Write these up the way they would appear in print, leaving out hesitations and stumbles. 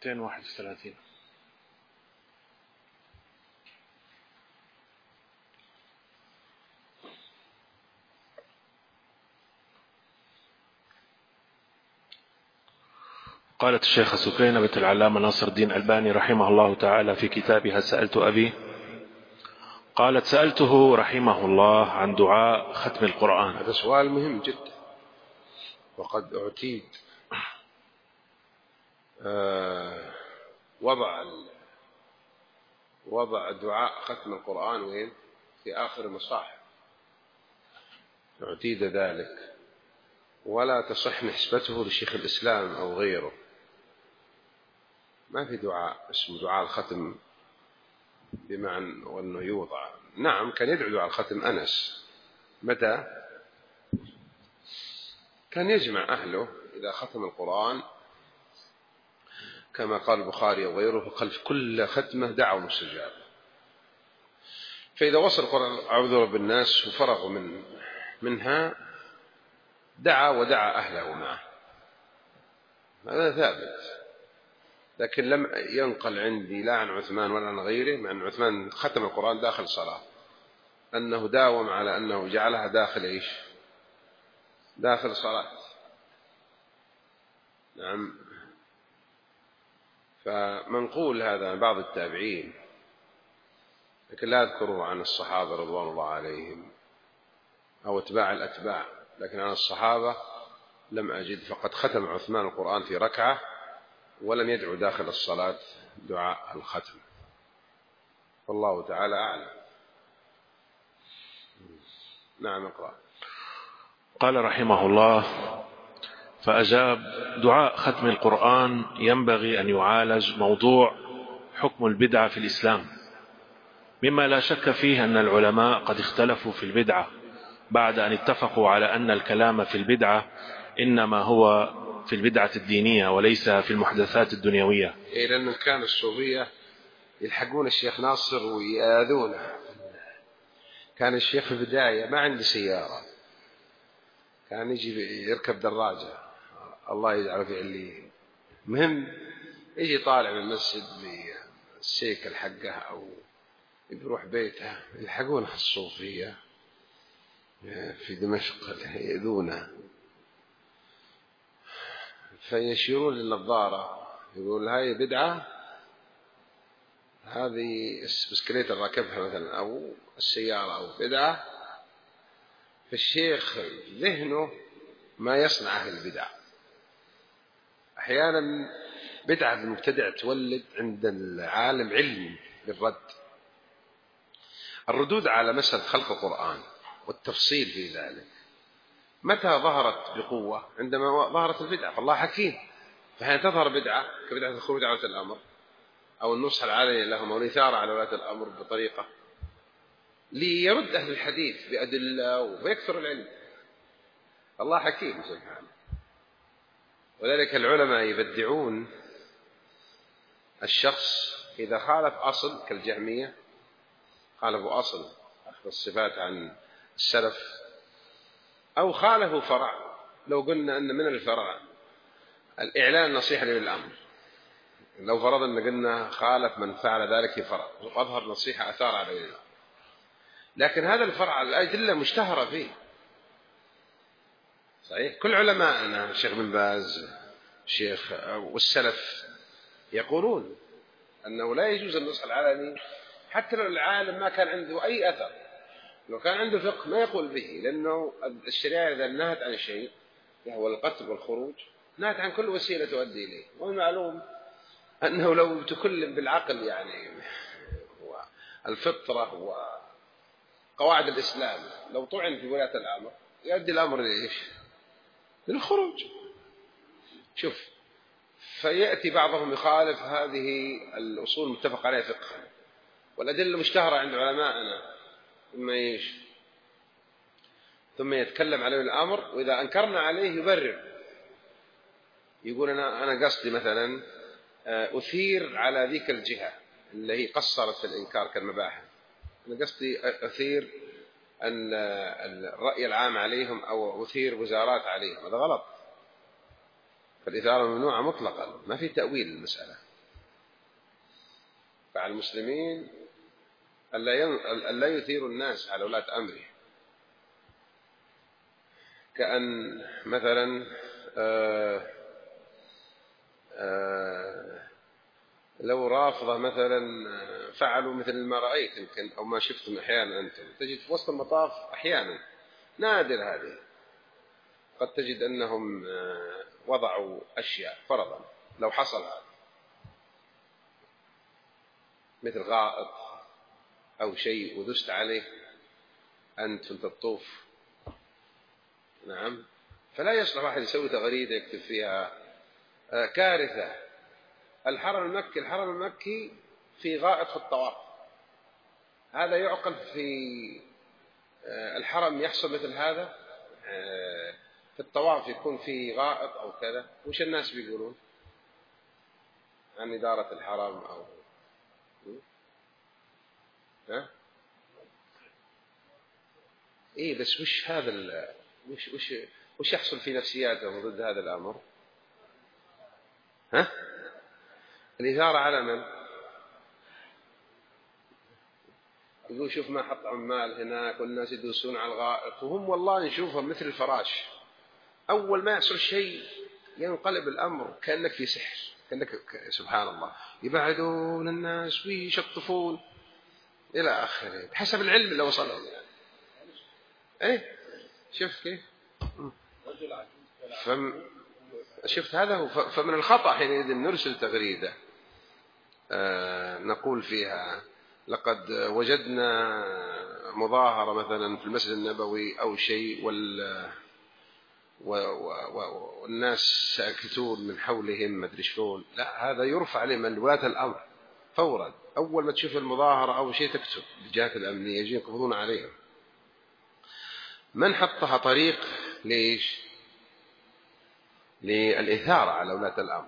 231. قالت الشيخة سكينة بنت العلامة ناصر الدين الألباني رحمه الله تعالى في كتابها سألت أبي، قالت سألته رحمه الله عن دعاء ختم القرآن. هذا سؤال مهم جدا، وقد أعتيد وضع دعاء ختم القرآن وين؟ في آخر المصاحف، اعتيد ذلك، ولا تصح نسبته لشيخ الإسلام أو غيره. ما في دعاء اسمه دعاء الختم بمعنى وأنه يوضع. نعم كان يدعو دعاء الختم أنس، متى كان يجمع أهله إذا ختم القرآن كما قال البخاري وغيره، فخلف كل ختمة دعوة مستجابة. فإذا وصل القرآن أعوذ برب الناس وفرغوا منها دعا ودعا أهله معه، هذا ثابت. لكن لم ينقل عندي لا عن عثمان ولا عن غيره، مع أن عثمان ختم القرآن داخل صلاة، أنه داوم على أنه جعلها داخل إيش؟ داخل صلاة. نعم. فمنقول هذا عن بعض التابعين، لكن لا أذكره عن الصحابة رضوان الله عليهم أو اتباع الأتباع، لكن عن الصحابة لم أجد. فقد ختم عثمان القرآن في ركعة ولم يدعو داخل الصلاة دعاء الختم، والله تعالى أعلم. نعم اقرأ. قال رحمه الله فأجاب: دعاء ختم القرآن ينبغي أن يعالج موضوع حكم البدعة في الإسلام، مما لا شك فيه أن العلماء قد اختلفوا في البدعة بعد أن اتفقوا على أن الكلام في البدعة إنما هو في البدعة الدينية وليس في المحدثات الدنيوية. لأن كان الصوفية يلحقون الشيخ ناصر ويآذونه. كان الشيخ في البداية ما عنده سيارة، كان يجي يركب دراجة، الله يجعله في عليه. مهم يجي طالع من المسجد بالسيكل حقه أو يروح بيته، يلحقونه الصوفية في دمشق يأذونه، فيشيرون للنظارة يقول هاي بدعة، هذه بسكليت راكبها مثلا أو السيارة أو بدعة. فالشيخ ذهنه ما يصنع أهل البدع. أحيانا بدعة المبتدع تولد عند العالم علم بالرد. الردود على مسألة خلق القرآن والتفصيل في ذلك متى ظهرت بقوة؟ عندما ظهرت البدعة. فالله حكيم، فحين تظهر بدعة كبدعة الخروج على ولاة الأمر أو النصح العلني لهم أو الإثارة على ولاة الأمر بطريقة ليرد أهل الحديث بأدلة ويكثر العلم. الله حكيم سبحانه. وذلك العلماء يبدعون الشخص إذا خالف أصل كالجهمية، خالفوا أصل أخذ الصفات عن السلف، أو خالفوا فرع. لو قلنا أن من الفرع الإعلان النصيحة للأمر، لو فرضنا قلنا خالف من فعل ذلك في فرع وأظهر نصيحة أثار على ذلك، لكن هذا الفرع الأدلة مشتهرة فيه صحيح. كل علماءنا الشيخ بن باز الشيخ والسلف يقولون أنه لا يجوز النصح العلني حتى لو العالم ما كان عنده أي أثر، لو كان عنده فقه ما يقول به، لأنه الشريعة إذا نهت عن شيء وهو القتل والخروج نهت عن كل وسيلة تؤدي إليه. والمعلوم أنه لو تكلم بالعقل يعني الفطرة وقواعد الإسلام، لو طعن في ولاة الأمر يؤدي الأمر لإيش؟ للخروج. شوف، فيأتي بعضهم يخالف هذه الأصول متفق عليها فقها والأدلة مشتهرة عند علمائنا، ثم يتكلم عليه الأمر، وإذا أنكرنا عليه يبرر، يقول أنا قصدي مثلا أثير على ذيك الجهة اللي هي قصرت في الإنكار كالمباحث، أنا قصدي أثير الرأي العام عليهم أو أثير وزارات عليهم، هذا غلط. فالإثارة ممنوعة مطلقا، ما في تأويل المسألة. فعلى المسلمين ألا يثيروا الناس على ولاة أمره، كأن مثلا لو رافضة مثلا فعلوا مثل ما رأيت يمكن أو ما شفتم أحيانا أنتم، تجد في وسط المطاف أحيانا، نادر هذه، قد تجد أنهم وضعوا أشياء فرضا لو حصل هذا مثل غائط أو شيء ودست عليه أنت في الطوف، نعم، فلا يصلح واحد يسوي تغريدة يكتب فيها كارثة الحرم المكي في غائط في الطواف، هذا يعقل في الحرم يحصل مثل هذا؟ في الطواف يكون في غائط أو كذا، وش الناس بيقولون عن إدارة الحرم أو إيه؟ بس وش هذا وش يحصل في نفسياتهم ضد هذا الأمر؟ الإثارة على من؟ يقول شوف ما حط عمال هناك والناس يدوسون على الغائط، وهم والله نشوفهم مثل الفراش، أول ما يحصل شيء ينقلب الأمر كأنك في سحر، كأنك سبحان الله يبعدون الناس ويشطفون إلى آخره بحسب العلم اللي وصلهم. إيه شوف كيف شفت هذا هو. فمن الخطأ حينئذ نرسل تغريدة نقول فيها لقد وجدنا مظاهرة مثلا في المسجد النبوي أو شيء والناس ساكتون من حولهم ما أدري شلون، لا، هذا يرفع لمن ولاة الأمر فورا، أول ما تشوف المظاهرة أو شيء تكتب الجهات الأمنية يجين يقبضون عليهم. من حطها طريق ليش؟ للإثارة على ولاة الأمر.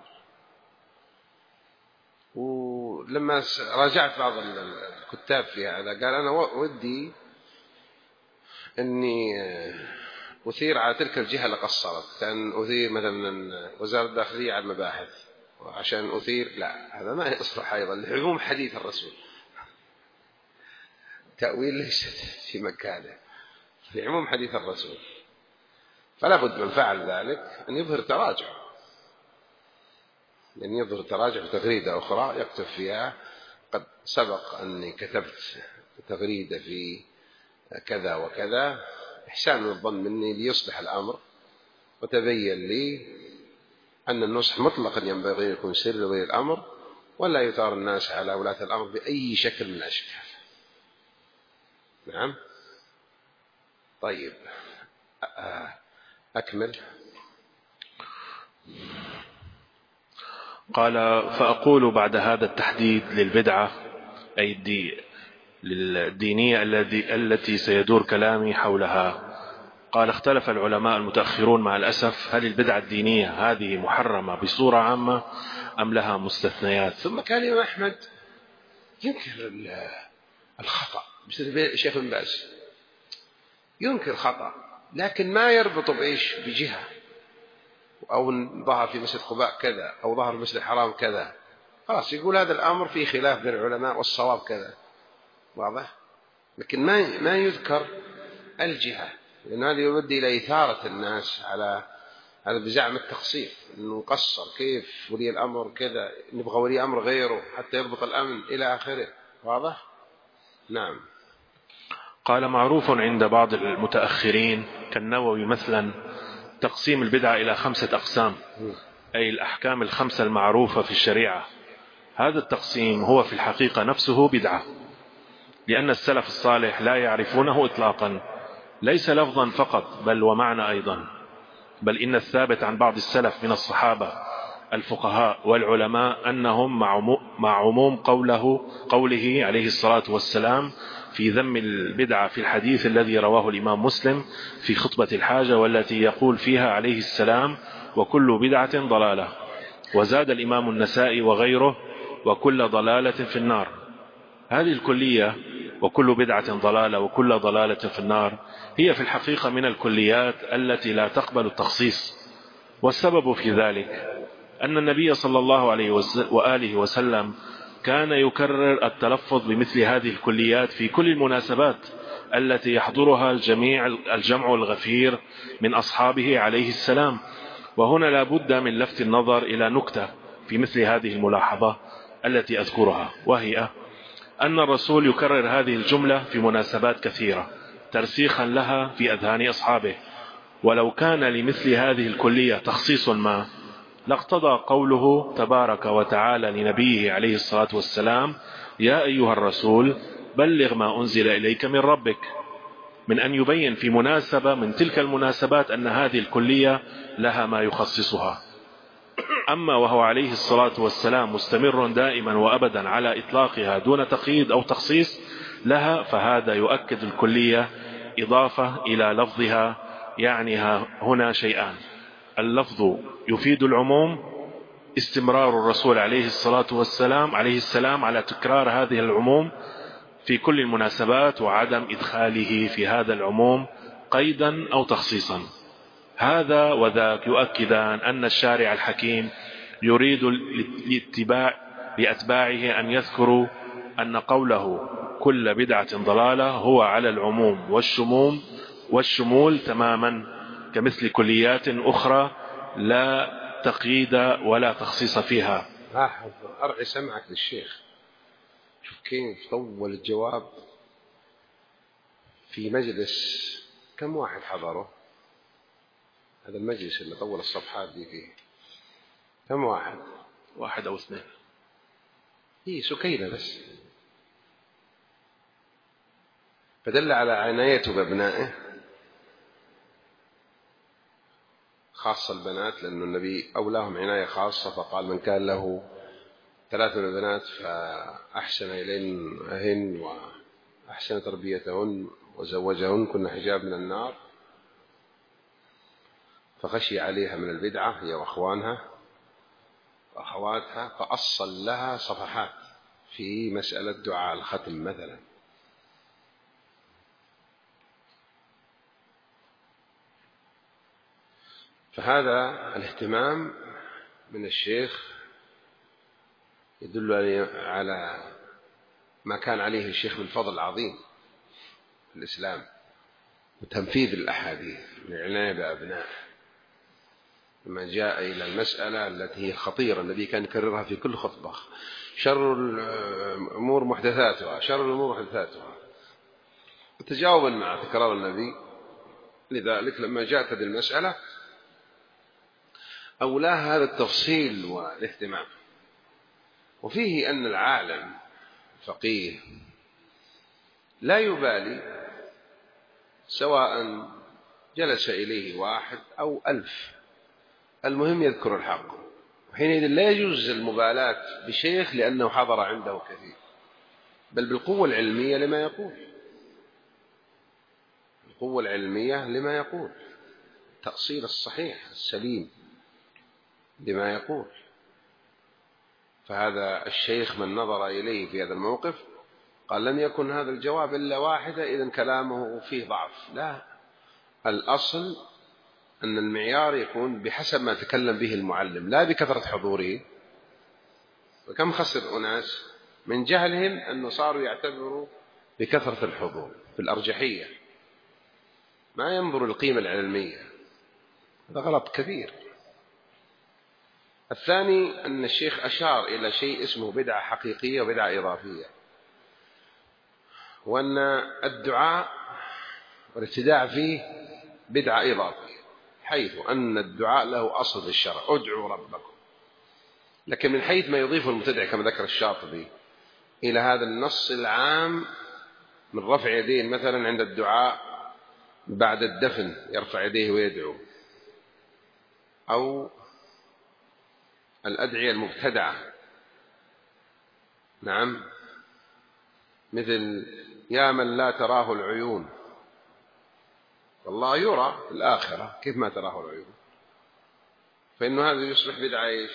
ولما راجعت بعض الكتاب في هذا قال أنا ودي أني أثير على تلك الجهة اللي قصرت، كان أثير مثلا وزارة الداخلية على المباحث عشان أثير، لا هذا ما يصلح أيضا لعموم حديث الرسول، تأويل ليست في مكانه، لعموم حديث الرسول، فلا بد من فعل ذلك أن يظهر تراجع، أن يظهر تراجع في تغريدة أخرى يكتب فيها قد سبق أني كتبت تغريدة في كذا وكذا، إحسان الظن مني ليصلح الأمر، وتبين لي أن النصح مطلقا ينبغي يكون سر لولي الأمر، ولا يثار الناس على ولاة الأمر بأي شكل من الأشكال. نعم. طيب أكمل. قال فأقول بعد هذا التحديد للبدعة أي للدينية التي سيدور كلامي حولها. قال اختلف العلماء المتأخرون مع الأسف هل البدعة الدينية هذه محرمة بصورة عامة أم لها مستثنيات. ثم كان الإمام أحمد ينكر الخطأ مثل الشيخ بن باز ينكر الخطأ، لكن ما يربط بإيش بجهة، أو ظهر في مسجد قباء كذا أو ظهر في مسجد الحرام كذا، خلاص يقول هذا الأمر فيه خلاف بين العلماء والصواب كذا، واضح، لكن ما يذكر الجهة، لأن هذا يؤدي إلى إثارة الناس على هذا بزعم التقصير، إنه قصر كيف ولي الأمر كذا، نبغى ولي أمر غيره حتى يضبط الأمن إلى آخره، واضح. نعم. قال معروف عند بعض المتأخرين كالنووي مثلا تقسيم البدعة إلى 5 أقسام، أي الأحكام ال5 المعروفة في الشريعة. هذا التقسيم هو في الحقيقة نفسه بدعة، لأن السلف الصالح لا يعرفونه إطلاقا، ليس لفظا فقط بل ومعنى أيضا، بل إن الثابت عن بعض السلف من الصحابة الفقهاء والعلماء أنهم مع عموم قوله عليه الصلاة والسلام في ذم البدعة في الحديث الذي رواه الإمام مسلم في خطبة الحاجة، والتي يقول فيها عليه السلام وكل بدعة ضلالة. وزاد الإمام النسائي وغيره وكل ضلالة في النار. هذه الكلية وكل بدعة ضلالة وكل ضلالة في النار هي في الحقيقة من الكليات التي لا تقبل التخصيص، والسبب في ذلك أن النبي صلى الله عليه وآله وسلم كان يكرر التلفظ بمثل هذه الكليات في كل المناسبات التي يحضرها الجمع الغفير من أصحابه عليه السلام. وهنا لا بد من لفت النظر إلى نكتة في مثل هذه الملاحظة التي أذكرها، وهي أن الرسول يكرر هذه الجملة في مناسبات كثيرة ترسيخا لها في أذهان أصحابه. ولو كان لمثل هذه الكلية تخصيص ما لاقتضى قوله تبارك وتعالى لنبيه عليه الصلاة والسلام: يا أيها الرسول بلغ ما أنزل إليك من ربك، من أن يبين في مناسبة من تلك المناسبات أن هذه الكلية لها ما يخصصها. أما وهو عليه الصلاة والسلام مستمر دائما وأبدا على إطلاقها دون تقييد أو تخصيص لها، فهذا يؤكد الكلية إضافة إلى لفظها. يعني هنا شيئان: اللفظ يفيد العموم، استمرار الرسول عليه الصلاة والسلام على تكرار هذه العموم في كل المناسبات، وعدم إدخاله في هذا العموم قيدا أو تخصيصا. هذا وذاك يؤكدان أن الشارع الحكيم يريد لأتباعه أن يذكروا أن قوله كل بدعة ضلالة هو على العموم والشمول تماما، كمثل كليات أخرى لا تقييد ولا تخصيص فيها. لاحظ، أرعي سمعك للشيخ، شوف كيف طول الجواب في مجلس. كم واحد حضره هذا المجلس اللي طول الصفحات دي فيه؟ كم واحد؟ 1 أو 2. هي سكينة بس. فدل على عنايته بأبنائه، خاصة البنات، لأن النبي أولاهم عناية خاصة، فقال من كان له 3 من البنات فأحسن إليهن وأحسن تربيتهن وزوجهن كن حجاب من النار، فخشي عليها من البدعة هي وأخوانها وأخواتها، فأصل لها صفحات في مسألة دعاء الختم مثلا. فهذا الاهتمام من الشيخ يدل على ما كان عليه الشيخ من فضل عظيم في الإسلام وتنفيذ الأحاديث والعناية بأبنائه. لما جاء إلى المسألة التي هي خطيرة الذي كان يكررها في كل خطبة: شر الأمور محدثاتها، شر الأمور محدثاتها، تجاوبا مع تكرار النبي. لذلك لما جاءت هذه المسألة أولاها هذا التفصيل والاهتمام. وفيه أن العالم الفقيه لا يبالي سواء جلس إليه 1 أو 1000، المهم يذكر الحق. وحينئذ لا يجوز المبالاة بشيخ لأنه حضر عنده كثير، بل بالقوة العلمية لما يقول، القوة العلمية لما يقول، تأصيل الصحيح السليم لما يقول. فهذا الشيخ من نظر إليه في هذا الموقف قال لم يكن هذا الجواب إلا واحدة، إذن كلامه فيه ضعف. لا، الأصل أن المعيار يكون بحسب ما تكلم به المعلم لا بكثرة حضوره. وكم خسر أناس من جهلهم أنه صاروا يعتبروا بكثرة الحضور في الأرجحية، ما ينظر القيمة العلمية. هذا غلط كبير. الثاني أن الشيخ أشار إلى شيء اسمه بدعة حقيقية وبدعة إضافية، وأن الدعاء والابتداع فيه بدعة إضافية، حيث أن الدعاء له أصل في الشرع: ادعوا ربكم. لكن من حيث ما يضيفه المبتدع كما ذكر الشاطبي إلى هذا النص العام من رفع يدين مثلا عند الدعاء بعد الدفن، يرفع يديه ويدعو، أو الأدعية المبتدعة، نعم، مثل يا من لا تراه العيون، والله يرى في الآخرة كيف ما تراه العيون، فإنه هذا يصبح بدعة إيش؟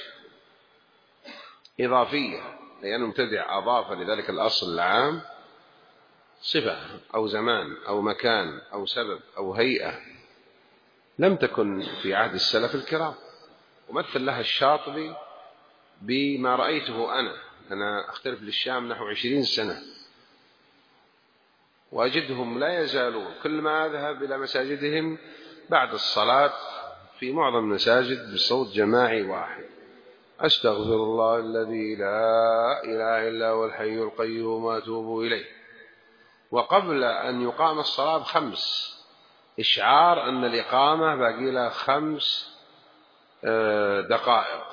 إضافية، لأنه مبتدع أضاف لذلك الأصل العام صفة أو زمان أو مكان أو سبب أو هيئة لم تكن في عهد السلف الكرام. ومثل لها الشاطبي بما رأيته أنا أنا أختلف للشام نحو 20 سنة، وأجدهم لا يزالون كل ما أذهب إلى مساجدهم بعد الصلاة في معظم المساجد بصوت جماعي واحد: أستغفر الله الذي لا إله إلا هو الحي القيوم وأتوب إليه. وقبل أن يقام الصلاة ب5 إشعار أن الإقامة باقي لها 5 دقائق،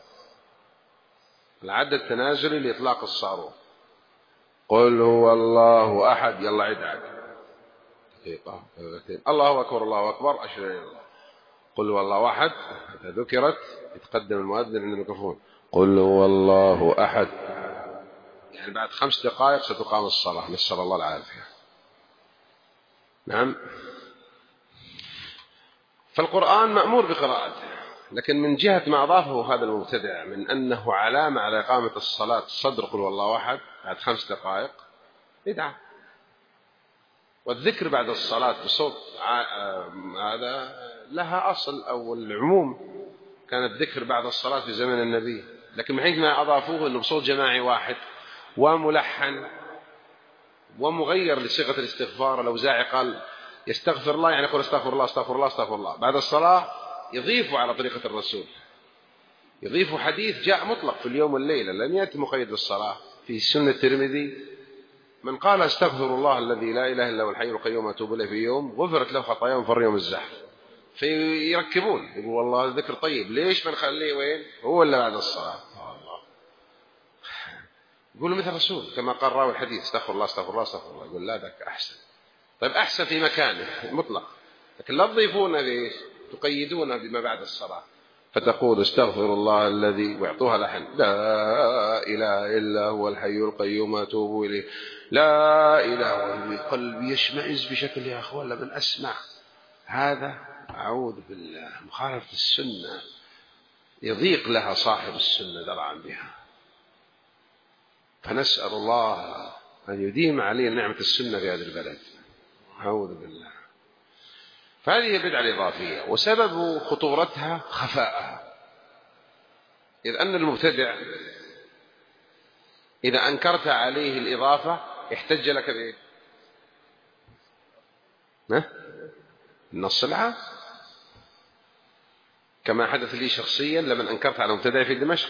العد التنازلي لإطلاق الصاروخ. قل هو الله أحد، يلا عد دقيقة، الله أكبر الله أكبر، أشهد أن لا إله إلا الله. قل هو الله أحد ذكرت، يتقدم المؤذن عند الميكروفون: قل هو الله أحد. يعني بعد 5 دقائق ستقام الصلاة، نسأل الله العافية. نعم. فالقرآن مأمور بقراءته، لكن من جهة ما أضافه هذا المبتدع من أنه علامة على إقامة الصلاة صدر قل هو الله أحد بعد 5 دقائق، بدعة. والذكر بعد الصلاة بصوت هذا لها أصل، أو العموم كان الذكر بعد الصلاة في زمن النبي، لكن من حيث ما أضافوه أنه بصوت جماعي واحد وملحن ومغير لصيغة الاستغفار. لو زاعي قال يستغفر الله يعني يقول استغفر الله استغفر الله استغفر الله. بعد الصلاة يضيفوا على طريقة الرسول، يضيفوا حديث جاء مطلق في اليوم والليلة، لم يأتي مقيد بالصلاة. في سنة الترمذي: من قال استغفر الله الذي لا إله إلا هو الحي القيوم أتوب إليه في يوم غفرت له خطاياه فر يوم الزحف. فيركبون، يقول والله الذكر طيب، ليش ما نخليه وين هو إلا بعد الصلاة؟ يقولوا مثل الرسول كما قال راوي الحديث: استغفر الله استغفر الله استغفر الله. يقول لا، ذاك أحسن. طيب أحسن في مكانه مطلق، لكن لا تضيفون ليش، تقيدون بما بعد الصلاة، فتقول استغفر الله الذي، ويعطوها لحن: لا إله إلا هو الحي القيوم أتوب إليه. لا إله، قلبي يشمئز بشكل يا أخوان لمن أسمع هذا. أعوذ بالله، مخالفة السنة يضيق لها صاحب السنة درعا بها. فنسأل الله أن يديم علينا نعمة السنة في هذا البلد. أعوذ بالله. فهذه البدعة الإضافية، وسبب خطورتها خفاءها، إذ أن المبتدع إذا أنكرت عليه الإضافة احتج لك بإيه؟ النص العام، كما حدث لي شخصيا لمن أنكرت على مبتدع في دمشق.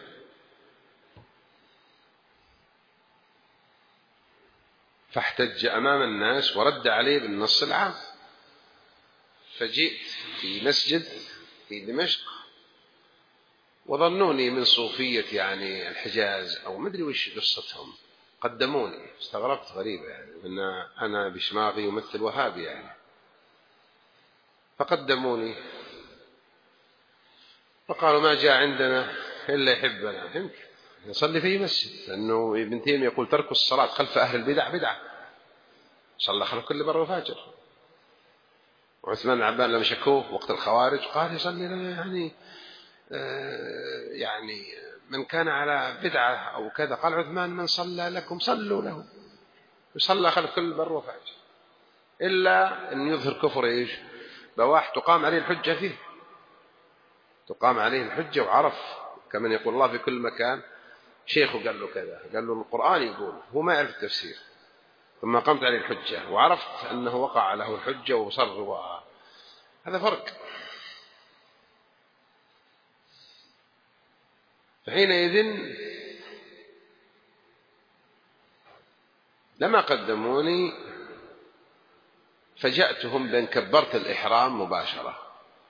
فاحتج أمام الناس ورد عليه بالنص العام. فجئت في مسجد في دمشق وظنوني من صوفية يعني الحجاز أو مدري وش قصتهم، قدموني. استغربت، غريبة يعني، إن أنا بشماغي يمثل وهابي يعني. فقدموني فقالوا ما جاء عندنا إلا يحبنا. يمكن يصلي في مسجد، لأنه ابن تيمية يقول ترك الصلاة خلف أهل البدع بدعة. صلى خلف كل بر وفاجر. وعثمان بن عفان لما شكوه وقت الخوارج قال يصلي لنا يعني من كان على بدعة أو كذا. قال عثمان: من صلى لكم صلوا له. يصلى خلف كل بر وفاجر، إلا أن يظهر كفر إيش بواح تقام عليه الحجة فيه، تقام عليه الحجة. وعرف كمن يقول الله في كل مكان. شيخه قال له كذا، قال له القرآن يقول، هو ما يعرف التفسير. ثم قامت عليه الحجة وعرفت أنه وقع له الحجة وصر. هذا فرق. فحينئذ لما قدموني فجأتهم بأن كبرت الإحرام مباشرة،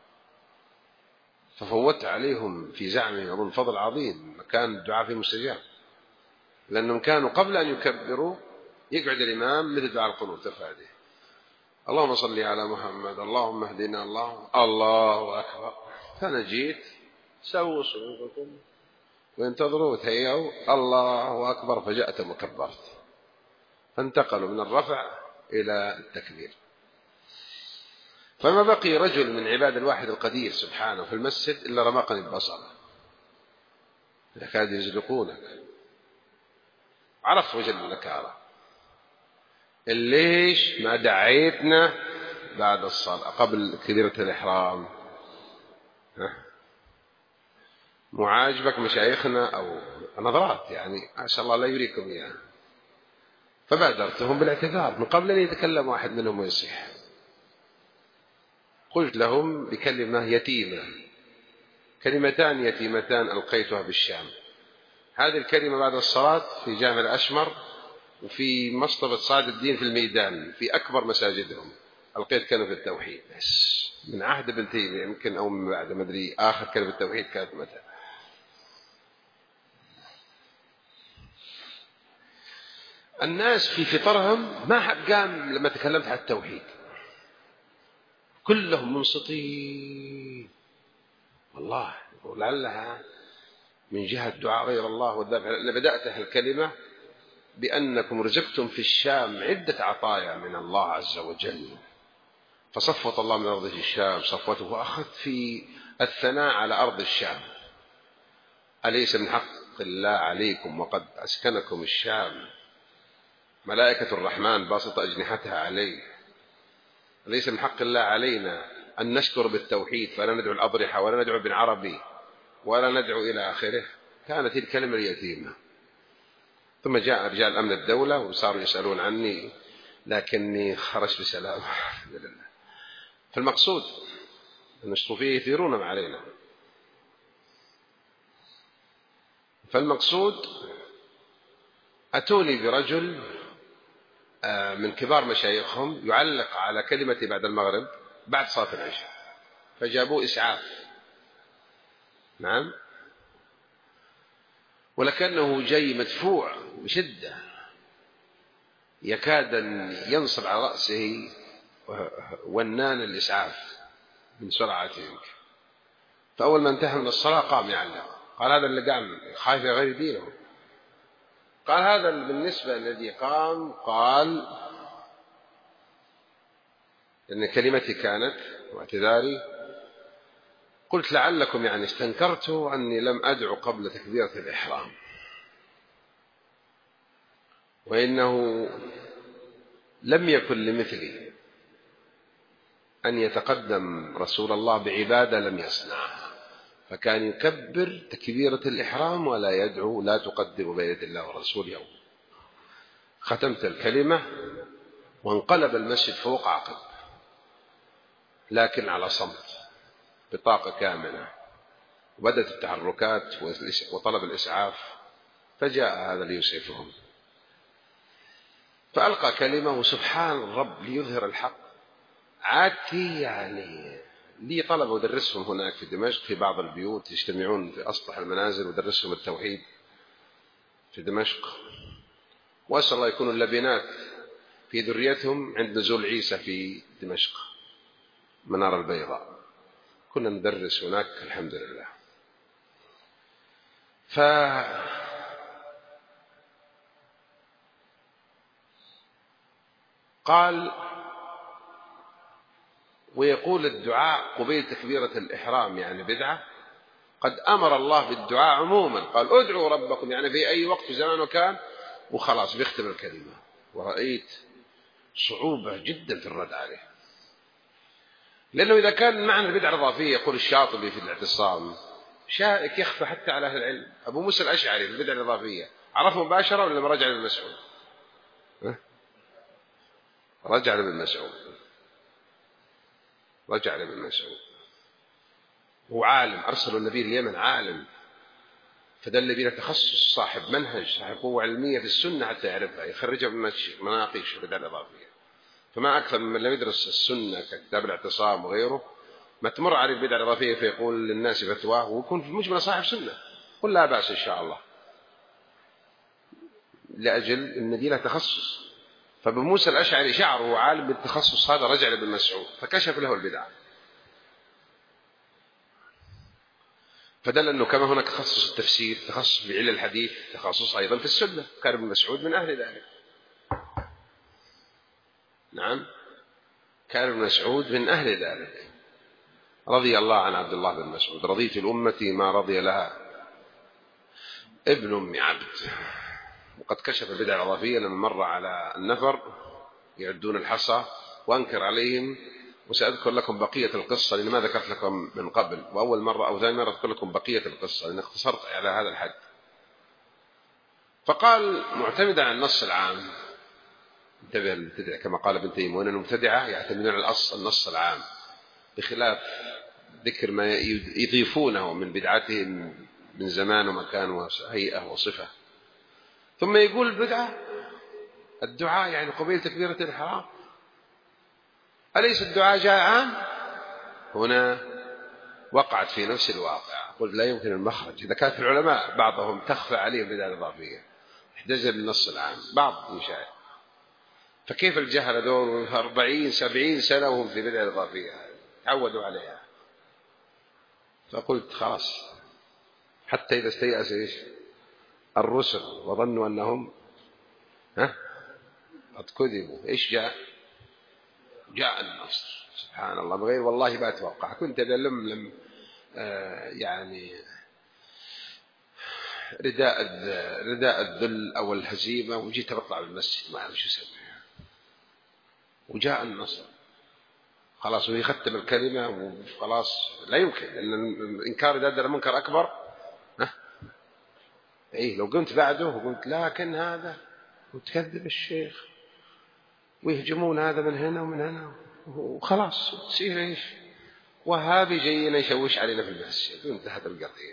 ففوت عليهم في زعمهم أظن فضل عظيم، مكان الدعاء فيه مستجاب، لأنهم كانوا قبل أن يكبروا يقعد الإمام مثل دعاء القنوت ترفع يديه: اللهم صل على محمد، اللهم اهدنا، الله أكبر. فأنا جيت سووا صلواتكم وانتظروا وتهيئوا، الله أكبر، فجأت وكبرت. فانتقلوا من الرفع إلى التكبير. فما بقي رجل من عباد الواحد القدير سبحانه في المسجد إلا رمقني ببصره، يكاد يزلقونك. عرفت وجه النكارة. ليش ما دعيتنا بعد الصلاة قبل كبيرة الإحرام؟ مو عاجبك مشايخنا أو نظرات يعني أسأل الله لا يريكم إياها. فبادرتهم بالاعتذار من قبل أن يتكلم واحد منهم ويصيح. قلت لهم بكلمة يتيمة، كلمتان يتيمتان ألقيتها بالشام. هذه الكلمة بعد الصلاة في جامع الأشمر وفي مصطبة صاد الدين في الميدان في أكبر مساجدهم، ألقيت كلمة التوحيد بس من عهد ابن تيمية يمكن أو من بعد ما أدري آخر كلمة التوحيد كانت متى. الناس في فطرهم ما حد قام لما تكلمت عن التوحيد، كلهم منصتين والله. ولعلها من جهة دعاء غير الله والذبح. أنا بدأت الكلمة بأنكم رزقتم في الشام عدة عطايا من الله عز وجل، فصفوت الله من أرضه الشام صفوته، وأخذت في الثناء على أرض الشام. أليس من حق الله عليكم وقد أسكنكم الشام ملائكة الرحمن باسطة أجنحتها عليه؟ أليس من حق الله علينا أن نشكر بالتوحيد فلا ندعو الأضرحة ولا ندعو ابن عربي ولا ندعو إلى آخره؟ كانت الكلمة اليتيمة. ثم جاء رجال أمن الدولة وصاروا يسألون عني، لكني خرجت بسلام الحمد لله. فالمقصود أن الصوفية يثيرون علينا. فالمقصود أتوني برجل من كبار مشايخهم يعلق على كلمتي بعد المغرب بعد صلاة العشاء، فجابوه إسعاف. نعم، ولكنه جاي مدفوع بشدة يكاد أن ينصب على رأسه ونان الإسعاف من سرعته. فأول ما انتهى من الصلاة قام يعلق، قال هذا اللي قام خايف غير دينه. قال هذا بالنسبة الذي قام، قال إن كلمتي كانت واعتذاري، قلت لعلكم يعني استنكرتوا أني لم أدعو قبل تكبيرة الإحرام، وإنه لم يكن لمثلي أن يتقدم رسول الله بعبادة لم يصنعها، فكان يكبر تكبيرة الإحرام ولا يدعو لا تقدم بين يدي الله ورسوله. ختمت الكلمة وانقلب المسجد فوق عقب، لكن على صمت بطاقة كاملة، وبدأت التحركات وطلب الإسعاف، فجاء هذا ليسعفهم فألقى كلمة، وسبحان الرب ليظهر الحق. عادتي يعني لي طلبة ودرسهم هناك في دمشق في بعض البيوت، يجتمعون في أسطح المنازل ودرسهم التوحيد في دمشق، وأسأل الله يكون اللبنات في ذريتهم عند نزول عيسى في دمشق منار البيضاء، كنا ندرس هناك الحمد لله. قال ويقول الدعاء قبيل تكبيرة الإحرام يعني بدعة. قد أمر الله بالدعاء عموما، قال ادعوا ربكم يعني في أي وقت زمان وكان، وخلاص بيختم الكلمة. ورأيت صعوبة جدا في الرد عليه، لأنه إذا كان معنى البدعة الإضافية يقول الشاطبي في الاعتصام شائك يخفى حتى على أهل العلم. أبو موسى الأشعري في البدعة الإضافية عرفه مباشرة ولا لما رجع لابن مسعود؟ رجع لابن مسعود، رجع لابن مسعود. هو عالم، أرسلوا النبي اليمن عالم، فدل بنا تخصص، صاحب منهج، صاحب قوة علمية في السنة حتى يعرفها، يخرجها بمناقيش البدع الإضافية. فما أكثر من لم يدرس السنة ككتاب الاعتصام وغيره، ما تمر عليه البدع الإضافية فيقول للناس فتواه ويكون في مجمل صاحب سنة، قل لا بأس إن شاء الله، لأجل النبي له تخصص. فبموسى الأشعري شعر هو عالم بالتخصص هذا، رجع لابن مسعود فكشف له البدع، فدل أنه كما هناك تخصص التفسير، تخصص بعلل الحديث، تخصص أيضا في السنة، كان ابن مسعود من أهل ذلك. نعم، كان ابن مسعود من أهل ذلك، رضي الله عن عبد الله بن مسعود. رضيت الأمة ما رضي لها ابن أم عبد. وقد كشف البدع الإضافية لما مر على النفر يعدون الحصى وأنكر عليهم وسأذكر لكم بقية القصة لأن ما ذكرت لكم من قبل، وأول مرة أو ثاني مرة أذكر لكم بقية القصة لأن اختصرت على هذا الحد. فقال معتمدا على النص العام، انتبه المبتدع كما قال ابن تيمية، وأن المبتدعة يعتمدون على النص العام بخلاف ذكر ما يضيفونه من بدعتهم من زمان ومكان وهيئة وصفة. ثم يقول البدعة الدعاء يعني قبيل تكبيرة الإحرام، أليس الدعاء جاء عام؟ هنا وقعت في نفس الواقع. قلت لا يمكن المخرج. إذا كانت العلماء بعضهم تخفى عليهم بدعة إضافية احتجب بالنص العام بعض مشاهد، فكيف الجهل دور 40-70 سنة وهم في بدعة إضافية تعودوا عليها؟ فقلت خلاص، حتى إذا استيأس الرسل وظنوا أنهم قد كذبوا، إيش جاء النصر سبحان الله بغير والله ما أتوقع. كنت لم يعني رداء الذل أو الهزيمة، وجيت بطلع بالمسجد ما أعرف شو أسوي، وجاء النصر خلاص ويختم الكلمة وخلاص. لا يمكن، لأن الإنكار إذا أدى المنكر أكبر. إيه لو قمت بعده وقلت لكن هذا وتكذب الشيخ ويهجمون هذا من هنا ومن هنا وخلاص تصير إيش وهابي جايين يشوش علينا في المسجد وانتهت القضية.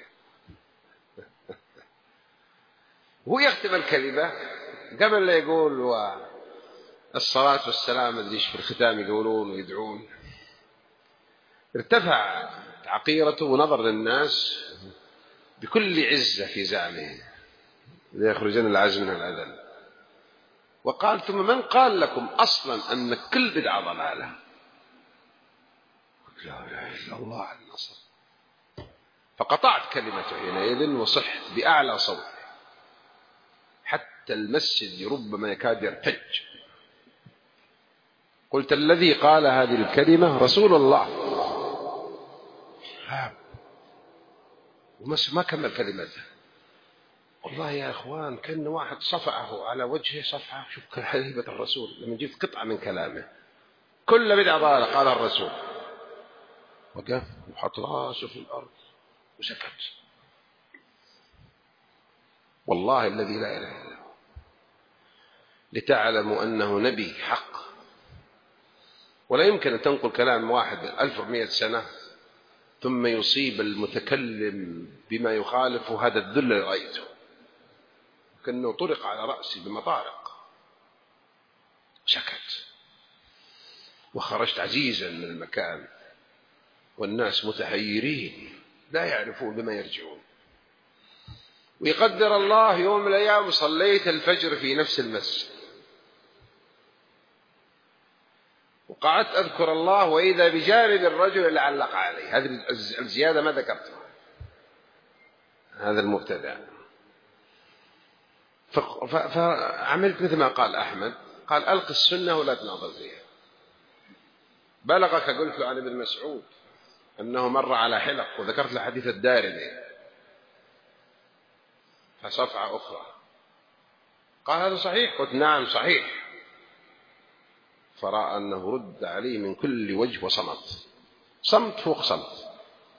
هو يختم الكلمة قبل لا يقول والصلاة والسلام أدري إيش في الختام يقولون ويدعون، ارتفع عقيرته ونظر للناس بكل عزة في زعمه ليخرجن العز من الأذل، وقال ثم من قال لكم أصلا أن كل بدعة ضلالة؟ لا إله إلا الله على النصر. فقطعت كلمته حينئذ وصحت بأعلى صوت حتى المسجد ربما يكاد يرتج. قلت الذي قال هذه الكلمة رسول الله، وما كمل كلمته. والله يا أخوان كأن واحد صفعه على وجهه صفعة. شوف هيبة الرسول لما جبت قطعة من كلامه كل بدعة ضالة قال الرسول، وقف وحط راسه في الأرض وسكت. والله الذي لا إله إلا هو لتعلموا أنه نبي حق، ولا يمكن أن تنقل كلام واحد 1100 سنة ثم يصيب المتكلم بما يخالف هذا الذل اللي رأيته، كأنه طرق على رأسي بمطارق. سكت وخرجت عزيزا من المكان والناس متحيرين لا يعرفون بما يرجعون. ويقدر الله يوم من الأيام صليت الفجر في نفس المسجد وقعدت أذكر الله وإذا بجانب الرجل اللي علق عليه. هذه الزيادة ما ذكرتها، هذا المبتدع. فعملت مثل ما قال أحمد، قال ألق السنة ولا تناظر فيها. بلغك قلت له عن ابن مسعود أنه مر على حلق وذكرت له حديث الدارمي فصفعة أخرى قال هذا صحيح؟ قلت نعم صحيح. فرأى أنه رد عليه من كل وجه وصمت، صمت فوق صمت.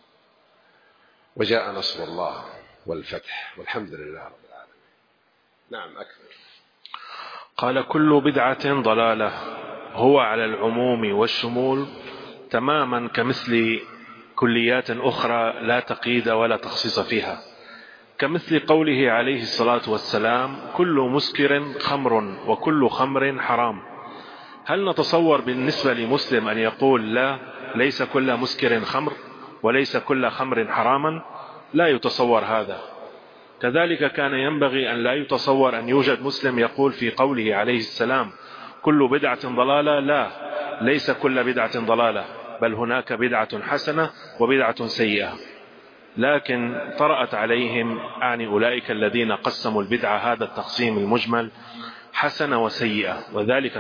وجاء نصر الله والفتح والحمد لله رب العالمين. نعم أكثر. قال كل بدعة ضلالة هو على العموم والشمول تماما كمثل كليات أخرى لا تقييد ولا تخصيص فيها، كمثل قوله عليه الصلاة والسلام كل مسكر خمر وكل خمر حرام. هل نتصور بالنسبة لمسلم أن يقول لا ليس كل مسكر خمر وليس كل خمر حراما؟ لا يتصور هذا. كذلك كان ينبغي أن لا يتصور أن يوجد مسلم يقول في قوله عليه السلام كل بدعة ضلالة لا ليس كل بدعة ضلالة، بل هناك بدعة حسنة وبدعة سيئة. لكن طرأت عليهم أعني أولئك الذين قسموا البدعة هذا التقسيم المجمل حسنة وسيئة، وذلك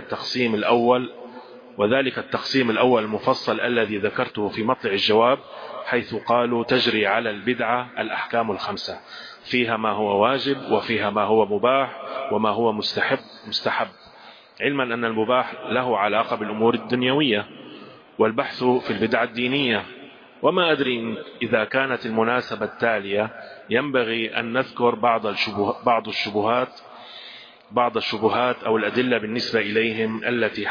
التقسيم الأول المفصل الذي ذكرته في مطلع الجواب، حيث قالوا تجري على البدعة الأحكام الخمسة، فيها ما هو واجب وفيها ما هو مباح وما هو مستحب، علما أن المباح له علاقة بالأمور الدنيوية والبحث في البدعة الدينية. وما أدري إذا كانت المناسبة التالية ينبغي أن نذكر بعض الشبهات أو الأدلة بالنسبة إليهم التي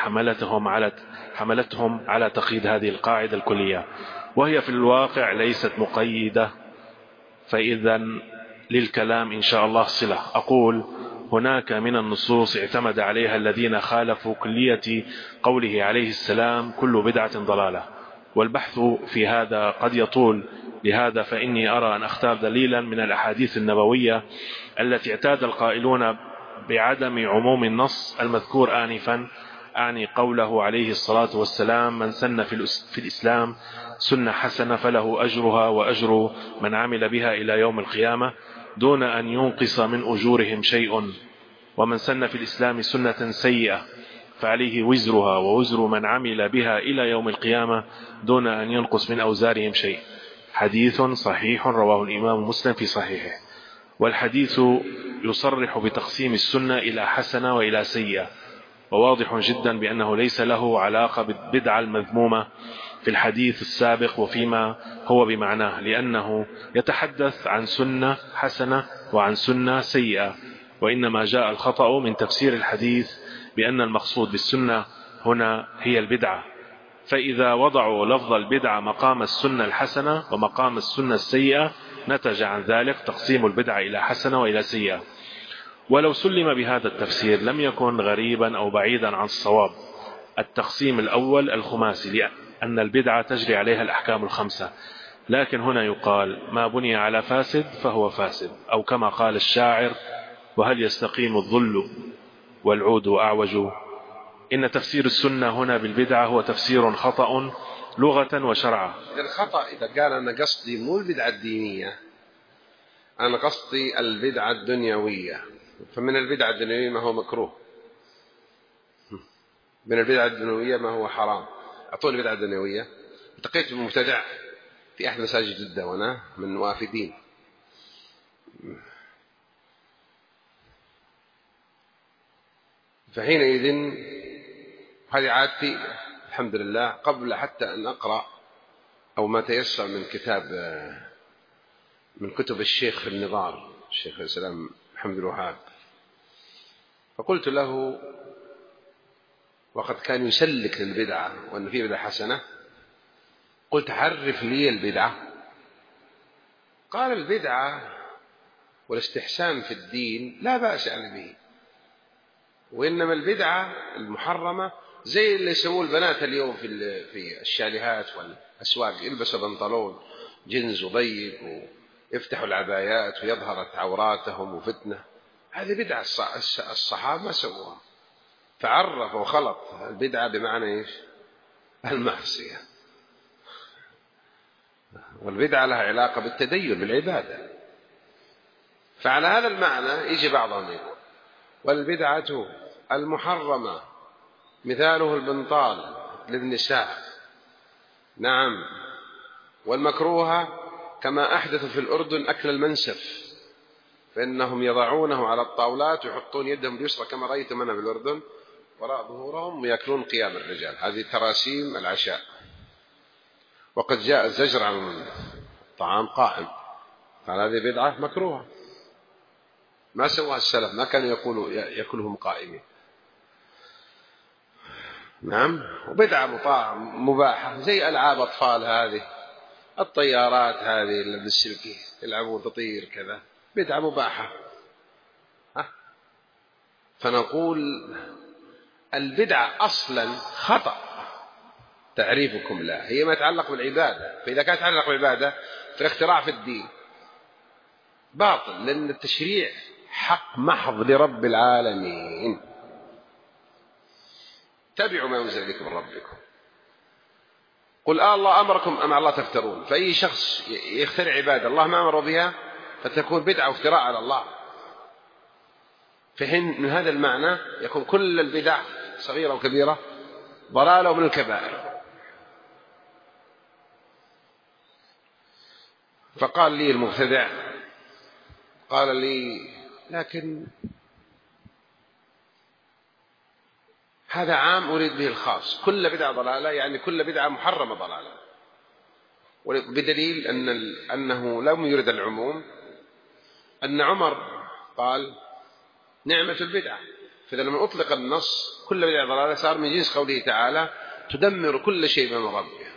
حملتهم على تقييد هذه القاعدة الكلية، وهي في الواقع ليست مقيدة، فإذا للكلام إن شاء الله صلة. أقول: هناك من النصوص اعتمد عليها الذين خالفوا كلية قوله عليه السلام: كل بدعة ضلالة، والبحث في هذا قد يطول، لهذا فإني أرى أن أختار دليلا من الأحاديث النبوية التي اعتاد القائلون بعدم عموم النص المذكور آنفا، أعني قوله عليه الصلاة والسلام: من سن في الإسلام سنة حسنة فله أجرها وأجر من عمل بها إلى يوم القيامة دون أن ينقص من أجورهم شيء، ومن سن في الإسلام سنة سيئة فعليه وزرها ووزر من عمل بها إلى يوم القيامة دون أن ينقص من أوزارهم شيء. حديث صحيح رواه الإمام مسلم في صحيحه. والحديث يصرح بتقسيم السنة إلى حسنة وإلى سيئة، وواضح جدا بأنه ليس له علاقة بالبدعة المذمومة في الحديث السابق وفيما هو بمعناه، لأنه يتحدث عن سنة حسنة وعن سنة سيئة، وإنما جاء الخطأ من تفسير الحديث بأن المقصود بالسنة هنا هي البدعة، فإذا وضعوا لفظ البدعة مقام السنة الحسنة ومقام السنة السيئة نتج عن ذلك تقسيم البدعة إلى حسنة وإلى سيئة. ولو سلم بهذا التفسير لم يكن غريبا أو بعيدا عن الصواب التقسيم الأول الخماسي، لأن البدعة تجري عليها الأحكام الخمسة، لكن هنا يقال: ما بني على فاسد فهو فاسد، أو كما قال الشاعر: وهل يستقيم الظل والعود أعوج. إن تفسير السنة هنا بالبدعة هو تفسير خطأ لغة وشرعا. الخطأ إذا قال أنا قصدي مو البدعة الدينية، أنا قصدي البدعة الدنيوية، فمن البدعة الدنيوية ما هو مكروه، من البدعة الدنيوية ما هو حرام. أعطوني البدعة الدنيوية. التقيت بمبتدع في أحد مساجد جدة وأنا من وافدين، فحينئذ هذه عادتي الحمد لله، قبل حتى أن أقرأ أو ما تيسر من من كتب الشيخ النظار الشيخ الإسلام محمد الوهاب، فقلت له، وقد كان يسلك للبدعة وأن في بدعة حسنة، قلت: عرف لي البدعة. قال: البدعة والاستحسان في الدين لا بأس يعني به، وإنما البدعة المحرمة زي اللي يسووه البنات اليوم في الشاليهات والأسواق، يلبسوا بنطلون جنز وضيق ويفتحوا العبايات ويظهرت عوراتهم وفتنة. هذه بدعة الصحابة ما سووها، فعرف وخلط البدعة بمعنى إيش؟ المعصية. والبدعة لها علاقة بالتدين بالعبادة، فعلى هذا المعنى يجي بعضهم يقول: والبدعة المحرمة مثاله البنطال للنساء، نعم، والمكروهة كما أحدثوا في الأردن أكل المنسف، فإنهم يضعونه على الطاولات ويحطون يدهم اليسرى كما رأيتم أنا بالأردن وراء ظهورهم ويأكلون قيام الرجال، هذه تراسيم العشاء. وقد جاء الزجر عن الطعام قائم، قال هذه بدعة مكروهة ما سواها السلف، ما كانوا يقولوا يأكلهم قائمين. نعم، وبدعة مباحة زي ألعاب أطفال هذه، الطيارات هذه اللي بالسلكي يلعبون تطير كذا، بدعة مباحة. فنقول البدعة أصلا خطأ تعريفكم لا، هي ما يتعلق بالعبادة، فإذا كانت تتعلق بالعبادة فالاختراع في الدين باطل، لأن التشريع حق محض لرب العالمين. تبعوا ما ينزل إليكم من ربكم. قل الله أمركم أم على الله تفترون. فأي شخص يخترع عبادة الله ما أمر بها فتكون بدعة وافتراء على الله، فحين من هذا المعنى يكون كل البدع صغيرة وكبيرة ضلالة من الكبائر. فقال لي المبتدع، قال لي: لكن هذا عام أريد به الخاص، كل بدعة ضلالة يعني كل بدعة محرمة ضلالة، بدليل أنه لم يرد العموم، أن عمر قال نعمة البدعة، فإذا لما أطلق النص كل بدعة ضلالة صار من جنس قوله تعالى تدمر كل شيء من ربها،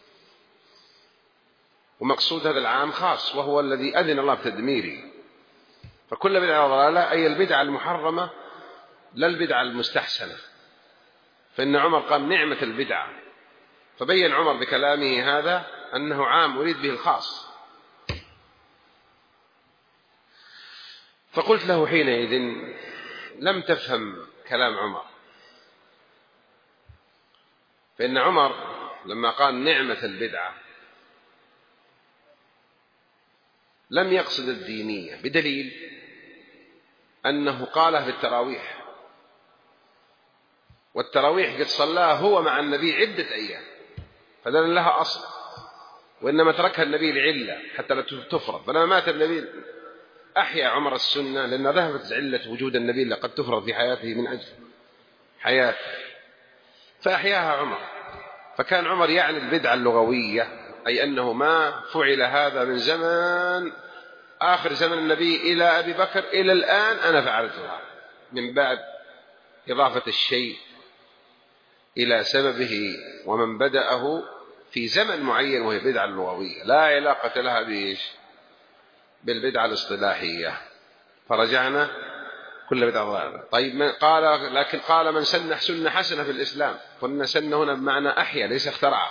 ومقصود هذا العام خاص وهو الذي أذن الله بتدميره، فكل بدعة ضلالة أي البدعة المحرمة لا البدعة المستحسنة، فإن عمر قال نعمة البدعة، فبين عمر بكلامه هذا أنه عام أريد به الخاص. فقلت له حينئذ لم تفهم كلام عمر، فإن عمر لما قال نعمة البدعة لم يقصد الدينية، بدليل أنه قاله في التراويح، والتراويح قد صلاها هو مع النبي عدة أيام، فلن لها أصل، وإنما تركها النبي لعلة حتى لا تفرض، فلما مات النبي أحيا عمر السنة، لأن ذهبت علة وجود النبي لقد تفرض في حياته من أجل حياته، فأحياها عمر. فكان عمر يعني البدعة اللغوية، أي أنه ما فعل هذا من زمان آخر زمن النبي إلى أبي بكر إلى الآن أنا فعلتها، من باب إضافة الشيء إلى سببه ومن بدأه في زمن معين، وهي بدعة اللغوية لا علاقة لها بالبدعة الاصطلاحية. فرجعنا كل بدعة ضلالة. طيب لكن قال من سن سنة حسنة في الإسلام، قلنا سن هنا بمعنى أحيا ليس اخترع،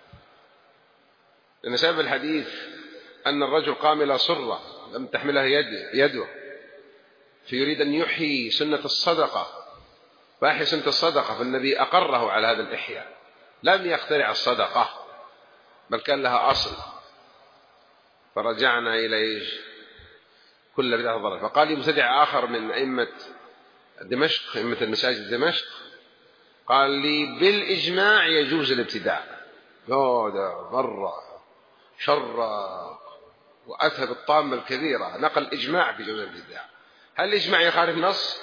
لأن سبب الحديث أن الرجل قام إلى صرة لم تحملها يده فيريد أن يحيي سنة الصدقة، فأحيا سنة الصدقة، فالنبي أقره على هذا الإحياء، لم يخترع الصدقة بل كان لها أصل. فرجعنا إلى كل بدعة ضلالة. فقال لي مبتدع آخر من أئمة دمشق، أئمة المساجد دمشق، قال لي بالإجماع يجوز الابتداع. هذا مرة شر وأتى بالطامة الكبيرة، نقل إجماع بجوز الابتداع. هل الإجماع يخالف نص؟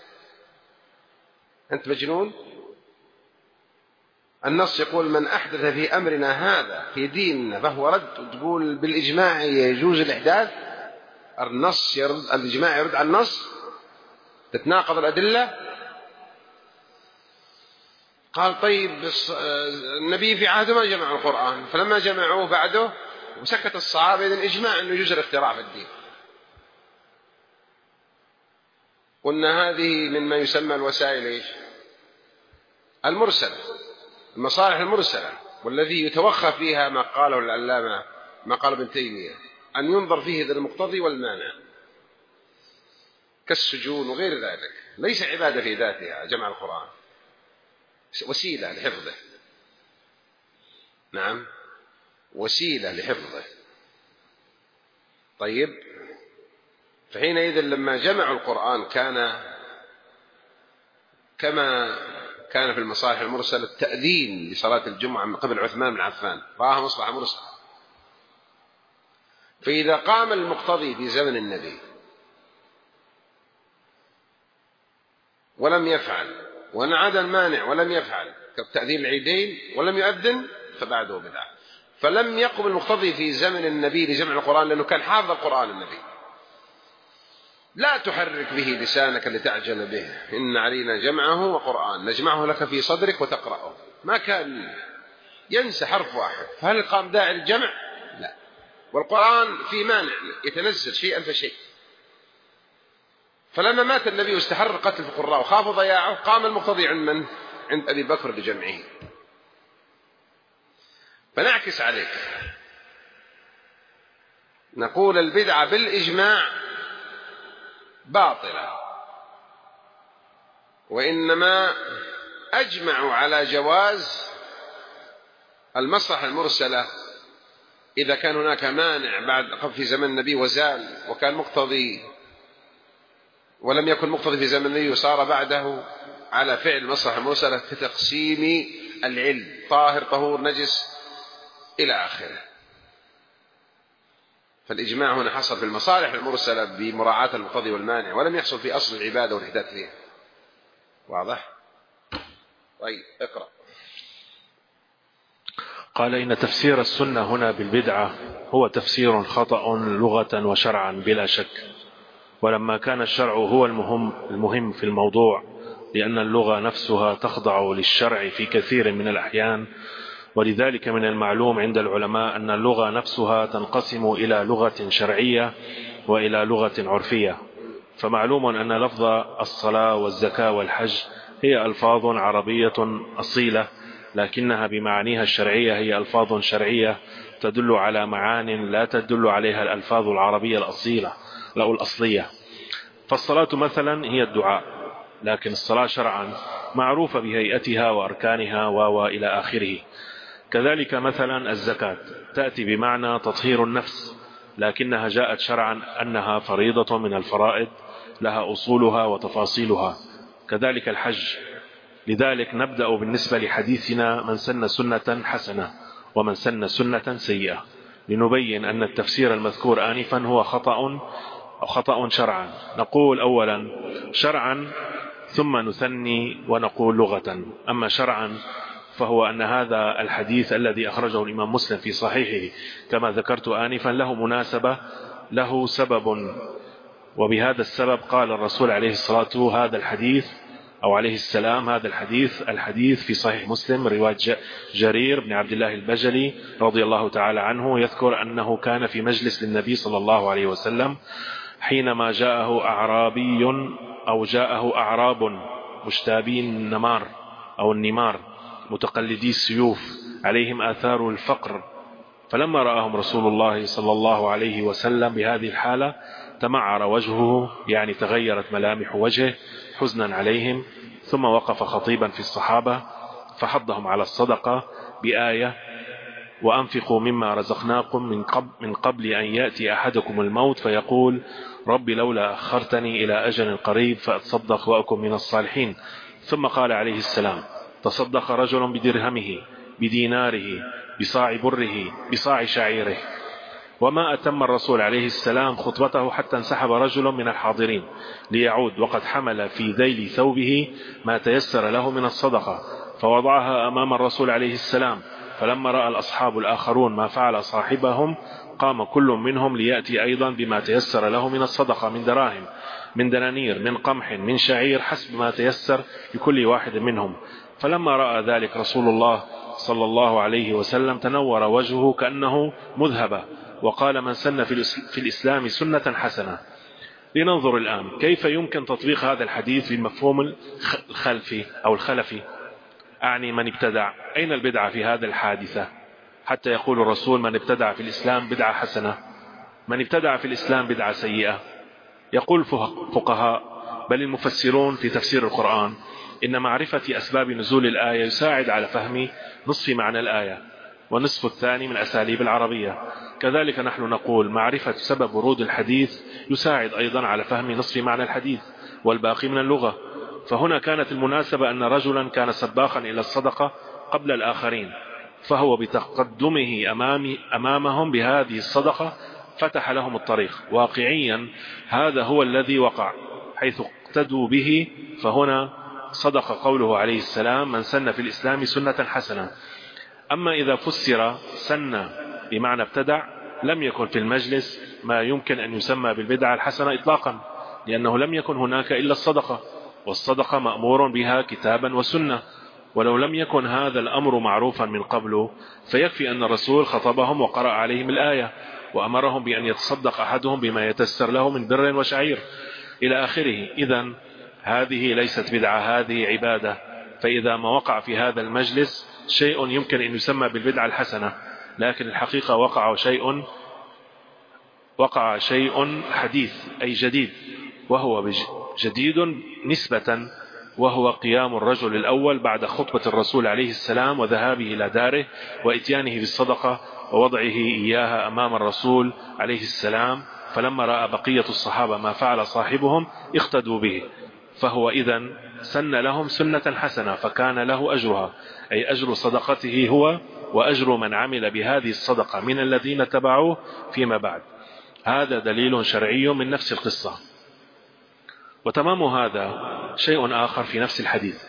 أنت مجنون؟ النص يقول من أحدث في أمرنا هذا في ديننا فهو رد، وتقول بالإجماع يجوز الإحداث؟ النص يرد، الإجماع يرد على النص، تتناقض الأدلة. قال طيب النبي في عهده ما جمع القرآن، فلما جمعوه بعده وسكت الصحابة، إذن إجماع أنه يجوز الاختراع في الدين. قلنا هذه مما يسمى الوسائل المرسلة، المصالح المرسلة، والذي يتوخى فيها ما قاله العلامة، ما قال ابن تيمية، أن ينظر فيه ذا المقتضي والمانع كالسجون وغير ذلك، ليس عبادة في ذاتها جمع القرآن، وسيلة لحفظه. نعم، وسيلة لحفظه. طيب، فحينئذ لما جمعوا القرآن كان كما كان في المصالح المرسلة التأذين لصلاة الجمعة من قبل عثمان بن عفان، رآها مصلحة مرسلة. فإذا قام المقتضي في زمن النبي ولم يفعل، ونعاد المانع ولم يفعل كتأذين العيدين ولم يؤذن، فبعده بدعة. فلم يقم المقتضي في زمن النبي لجمع القرآن لأنه كان حافظ القرآن النبي. لا تحرك به لسانك لتعجل به، إن علينا جمعه وقرآن نجمعه لك في صدرك وتقرأه. ما كان ينسى حرف واحد، فهل قام داعي الجمع؟ لا. والقرآن في مانع يتنزل شيئا فشيء. فلما مات النبي واستحر قتل القراء وخاف ضياعه، قام المقتضي عند من؟ عند أبي بكر بجمعه. فنعكس عليك نقول البدعة بالإجماع باطلة، وإنما أجمعوا على جواز المصلحة المرسلة إذا كان هناك مانع بعد في زمن النبي وزال، وكان مقتضي ولم يكن مقتضي في زمن النبي وصار بعده على فعل المصلحة المرسلة كتقسيم العلم، طاهر طهور نجس إلى آخره. فالإجماع هنا حصل في المصالح المرسلة بمراعاة المقتضي والمانع، ولم يحصل في أصل العبادة والإحداث فيها. واضح؟ طيب اقرأ. قال إن تفسير السنة هنا بالبدعة هو تفسير خطأ لغة وشرعا بلا شك، ولما كان الشرع هو المهم في الموضوع، لأن اللغة نفسها تخضع للشرع في كثير من الأحيان، ولذلك من المعلوم عند العلماء أن اللغة نفسها تنقسم إلى لغة شرعية وإلى لغة عرفية. فمعلوم أن لفظ الصلاة والزكاة والحج هي ألفاظ عربية أصيلة، لكنها بمعانيها الشرعية هي ألفاظ شرعية تدل على معان لا تدل عليها الألفاظ العربية الأصيلة أو الأصلية. فالصلاة مثلا هي الدعاء، لكن الصلاة شرعا معروفة بهيئتها وأركانها وإلى آخره. كذلك مثلا الزكاة تأتي بمعنى تطهير النفس، لكنها جاءت شرعا أنها فريضة من الفرائض لها أصولها وتفاصيلها. كذلك الحج. لذلك نبدأ بالنسبة لحديثنا من سن سنة حسنة ومن سن سنة سيئة، لنبين أن التفسير المذكور آنفا هو خطأ شرعا. نقول أولا شرعا ثم نثني ونقول لغة. أما شرعا فهو أن هذا الحديث الذي أخرجه الإمام مسلم في صحيحه كما ذكرت آنفا له مناسبة، له سبب، وبهذا السبب قال الرسول عليه الصلاة هذا الحديث أو عليه السلام هذا الحديث في صحيح مسلم رواية جرير بن عبد الله البجلي رضي الله تعالى عنه، يذكر أنه كان في مجلس للنبي صلى الله عليه وسلم حينما جاءه أعراب مشتابي النمار أو النمار متقلدي السيوف عليهم آثار الفقر، فلما رآهم رسول الله صلى الله عليه وسلم بهذه الحالة تمعر وجهه، يعني تغيرت ملامح وجهه حزنا عليهم، ثم وقف خطيبا في الصحابة فحضهم على الصدقة بآية: وأنفقوا مما رزقناكم من قبل أن يأتي أحدكم الموت فيقول رب لولا أخرتني إلى أجل قريب فأتصدق وأكن من الصالحين. ثم قال عليه السلام: تصدق رجل بدرهمه بديناره بصاع بره بصاع شعيره. وما أتم الرسول عليه السلام خطبته حتى انسحب رجل من الحاضرين ليعود وقد حمل في ذيل ثوبه ما تيسر له من الصدقة، فوضعها أمام الرسول عليه السلام. فلما رأى الأصحاب الآخرون ما فعل صاحبهم قام كل منهم ليأتي أيضا بما تيسر له من الصدقة، من دراهم، من دنانير، من قمح، من شعير، حسب ما تيسر لكل واحد منهم. فلما رأى ذلك رسول الله صلى الله عليه وسلم تنور وجهه كأنه مذهبة، وقال: من سن في الإسلام سنة حسنة. لننظر الآن كيف يمكن تطبيق هذا الحديث بالمفهوم الخلفي أو الخلفي، أعني من ابتدع. أين البدعة في هذا الحادثة حتى يقول الرسول من ابتدع في الإسلام بدعة حسنة؟ من ابتدع في الإسلام بدعة سيئة. يقول الفقهاء بل المفسرون في تفسير القرآن إن معرفة أسباب نزول الآية يساعد على فهم نصف معنى الآية والنصف الثاني من أساليب العربية. كذلك نحن نقول معرفة سبب ورود الحديث يساعد أيضا على فهم نصف معنى الحديث والباقي من اللغة. فهنا كانت المناسبة أن رجلا كان سباقا إلى الصدقة قبل الآخرين، فهو بتقدمه أمامهم بهذه الصدقة فتح لهم الطريق. واقعيا هذا هو الذي وقع حيث اقتدوا به. فهنا صدق قوله عليه السلام: من سن في الإسلام سنة حسنة. أما إذا فسر سن بمعنى ابتدع لم يكن في المجلس ما يمكن أن يسمى بالبدعة الحسنة إطلاقا، لأنه لم يكن هناك إلا الصدقة، والصدقة مأمور بها كتابا وسنة. ولو لم يكن هذا الأمر معروفا من قبل فيكفي أن الرسول خطبهم وقرأ عليهم الآية وأمرهم بأن يتصدق أحدهم بما يتسر له من بر وشعير إلى آخره. إذن هذه ليست بدعة، هذه عبادة. فإذا ما وقع في هذا المجلس شيء يمكن أن يسمى بالبدعة الحسنة، لكن الحقيقة وقع شيء حديث أي جديد، وهو جديد نسبة، وهو قيام الرجل الأول بعد خطبة الرسول عليه السلام وذهابه إلى داره وإتيانه بالصدقة ووضعه إياها أمام الرسول عليه السلام. فلما رأى بقية الصحابة ما فعل صاحبهم اقتدوا به، فهو إذن سن لهم سنة حسنة فكان له أجرها، أي أجر صدقته هو وأجر من عمل بهذه الصدقة من الذين تبعوه فيما بعد. هذا دليل شرعي من نفس القصة. وتمام هذا شيء آخر في نفس الحديث،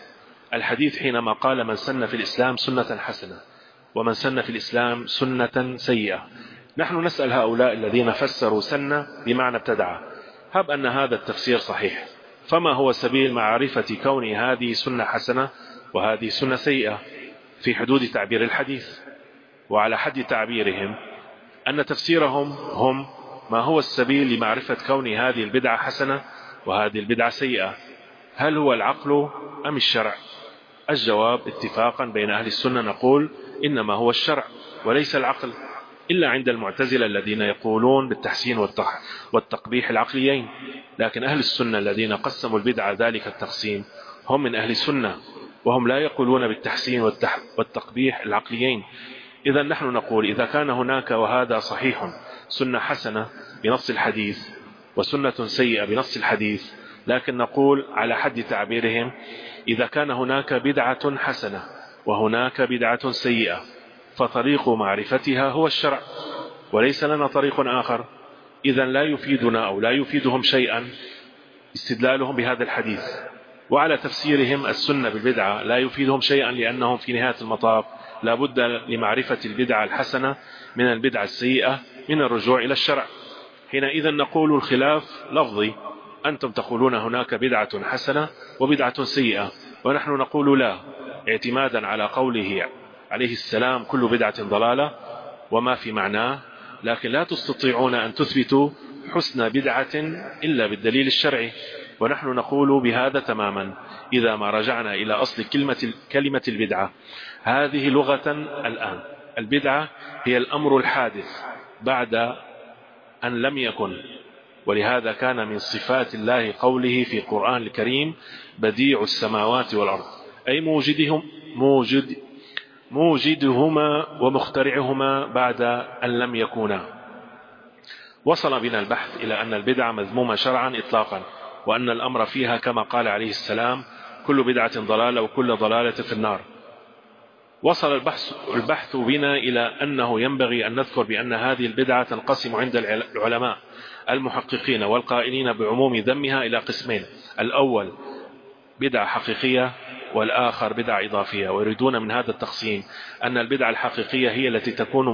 الحديث حينما قال من سن في الإسلام سنة حسنة ومن سن في الإسلام سنة سيئة. نحن نسأل هؤلاء الذين فسروا سنة بمعنى ابتدع، هب أن هذا التفسير صحيح، فما هو سبيل معرفة كون هذه سنة حسنة وهذه سنة سيئة في حدود تعبير الحديث؟ وعلى حد تعبيرهم أن تفسيرهم هم ما هو السبيل لمعرفة كون هذه البدعة حسنة وهذه البدعة سيئة؟ هل هو العقل أم الشرع؟ الجواب اتفاقا بين أهل السنة نقول إنما هو الشرع وليس العقل، إلا عند المعتزلة الذين يقولون بالتحسين والتقبيح العقليين. لكن أهل السنة الذين قسموا البدعة ذلك التقسيم هم من أهل السنة، وهم لا يقولون بالتحسين والتقبيح العقليين. إذا نحن نقول إذا كان هناك، وهذا صحيح، سنة حسنة بنص الحديث وسنة سيئة بنص الحديث، لكن نقول على حد تعبيرهم إذا كان هناك بدعة حسنة وهناك بدعة سيئة فطريق معرفتها هو الشرع وليس لنا طريق آخر. إذا لا يفيدنا أو لا يفيدهم شيئا استدلالهم بهذا الحديث، وعلى تفسيرهم السنة بالبدعة لا يفيدهم شيئا، لأنهم في نهاية المطاف لا بد لمعرفة البدعة الحسنة من البدعة السيئة من الرجوع إلى الشرع. حينئذ نقول الخلاف لفظي، أنتم تقولون هناك بدعة حسنة وبدعة سيئة، ونحن نقول لا، اعتمادا على قوله عليه السلام كل بدعة ضلالة وما في معناه، لكن لا تستطيعون أن تثبتوا حسن بدعة إلا بالدليل الشرعي. ونحن نقول بهذا تماما إذا ما رجعنا إلى أصل كلمة البدعة. هذه لغة الآن البدعة هي الأمر الحادث بعد أن لم يكن، ولهذا كان من صفات الله قوله في القرآن الكريم بديع السماوات والأرض، أي موجدهما ومخترعهما بعد أن لم يكونا. وصل بنا البحث إلى أن البدعة مذمومة شرعا إطلاقا، وأن الأمر فيها كما قال عليه السلام كل بدعة ضلالة وكل ضلالة في النار. وصل البحث بنا إلى أنه ينبغي أن نذكر بأن هذه البدعة تنقسم عند العلماء المحققين والقائلين بعموم ذمها إلى قسمين: الأول بدعة حقيقية، والآخر بدعة إضافية. ويريدون من هذا التقسيم أن البدعة الحقيقية هي التي تكون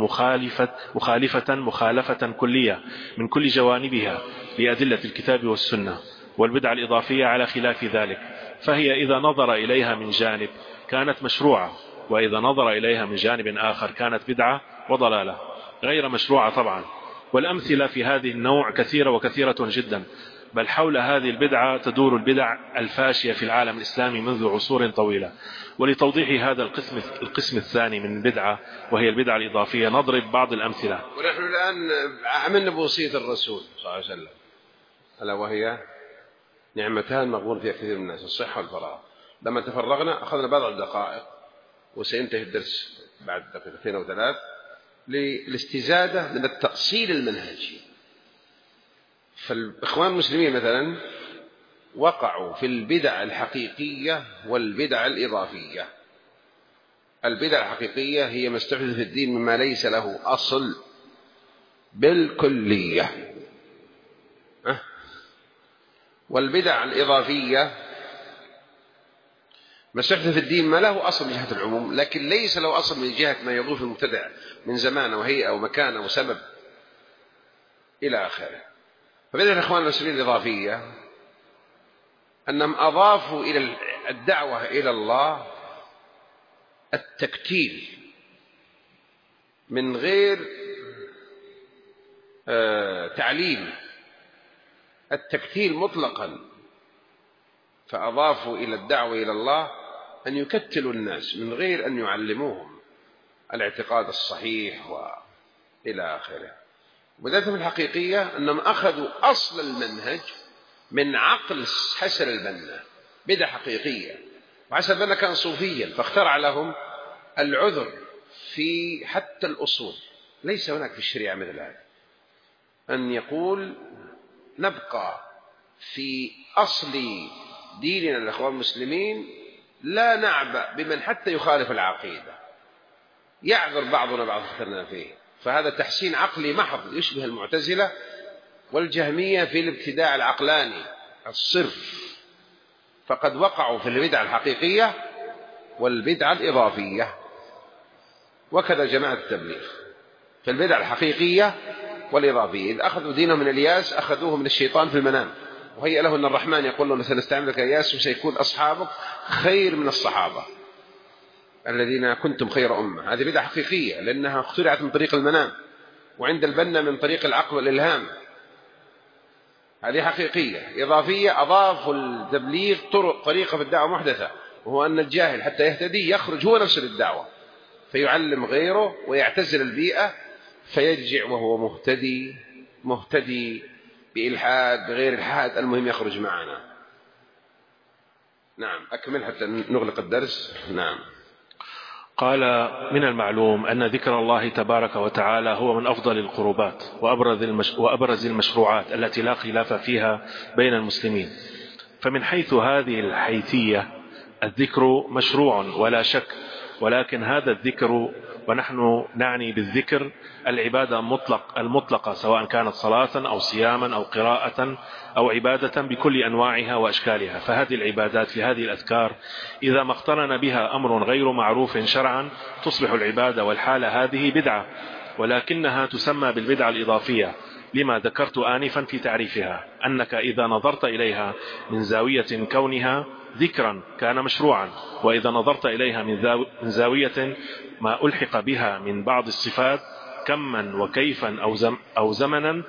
مخالفة كلية من كل جوانبها لأدلة الكتاب والسنة، والبدعة الإضافية على خلاف ذلك، فهي إذا نظر إليها من جانب كانت مشروعة، وإذا نظر إليها من جانب آخر كانت بدعة وضلالة غير مشروعة طبعا. والأمثلة في هذه النوع كثيرة وكثيرة جدا، بل حول هذه البدعة تدور البدع الفاشية في العالم الإسلامي منذ عصور طويلة. ولتوضيح هذا القسم الثاني من البدعة وهي البدعة الإضافية نضرب بعض الأمثلة. ونحن الآن عملنا بوصية الرسول صلى الله عليه وسلم، ألا وهي نعمتان مغبون فيها كثير من الناس: الصحة والفراغ. لما تفرغنا أخذنا بعض الدقائق، وسينتهي الدرس بعد دقيقتين أو ثلاث، للاستزادة من التأصيل المنهجي. فالإخوان المسلمين مثلا وقعوا في البدع الحقيقية والبدع الإضافية. البدع الحقيقية هي ما استحدث في الدين مما ليس له أصل بالكلية، والبدع الإضافية ما استحدث في الدين ما له أصل من جهة العموم، لكن ليس له أصل من جهة ما يضيف المبتدع من زمان وهيئة ومكان وسبب إلى آخره. فبدأ الإخوان المسلمين الإضافية أنهم أضافوا إلى الدعوة إلى الله التكتيل من غير تعليم، التكتيل مطلقا. فأضافوا إلى الدعوة إلى الله أن يكتلوا الناس من غير أن يعلموهم الاعتقاد الصحيح وإلى آخره. وذاتهم الحقيقية أنهم أخذوا أصل المنهج من عقل حسن البنا، بدعة حقيقية. وحسن البنا كان صوفيا، فاخترع لهم العذر في حتى الأصول. ليس هناك في الشريعة مثل هذا، أن يقول نبقى في أصل ديننا الأخوان المسلمين، لا نعبأ بمن حتى يخالف العقيدة، يعذر بعضنا بعض اخترنا فيه. فهذا تحسين عقلي محض يشبه المعتزلة والجهمية في الابتداع العقلاني الصرف. فقد وقعوا في البدع الحقيقية والبدعة الإضافية، وكذا جماعة التبليغ. فالبدعة الحقيقية والإضافية، إذا أخذوا دينهم من الياس أخذوه من الشيطان في المنام، وهي له أن الرحمن يقول له سنستعملك الياس وسيكون أصحابك خير من الصحابة الذين كنتم خير أمة. هذه بدعة حقيقية لأنها اخترعت من طريق المنام، وعند البنا من طريق العقل والإلهام. هذه حقيقية. إضافية، أضافوا التبليغ طريقة في الدعوة محدثة، وهو أن الجاهل حتى يهتدي يخرج هو نفسه للدعوة فيعلم غيره ويعتزل البيئة، فيرجع وهو مهتدي بإلحاد بغير الحاد، المهم يخرج معنا. نعم، أكمل حتى نغلق الدرس. نعم. قال: من المعلوم أن ذكر الله تبارك وتعالى هو من أفضل القربات وأبرز المشروعات التي لا خلاف فيها بين المسلمين، فمن حيث هذه الحيثية الذكر مشروع ولا شك، ولكن هذا الذكر، ونحن نعني بالذكر العبادة المطلقة، سواء كانت صلاة أو صياما أو قراءة أو عبادة بكل أنواعها وأشكالها. فهذه العبادات في هذه الأذكار إذا ما اقترن بها أمر غير معروف شرعا تصبح العبادة والحالة هذه بدعة، ولكنها تسمى بالبدعة الإضافية لما ذكرت آنفا في تعريفها، أنك إذا نظرت إليها من زاوية كونها ذكرا كان مشروعا، وإذا نظرت إليها من زاوية ما ألحق بها من بعض الصفات كما وكيفا أو زمنا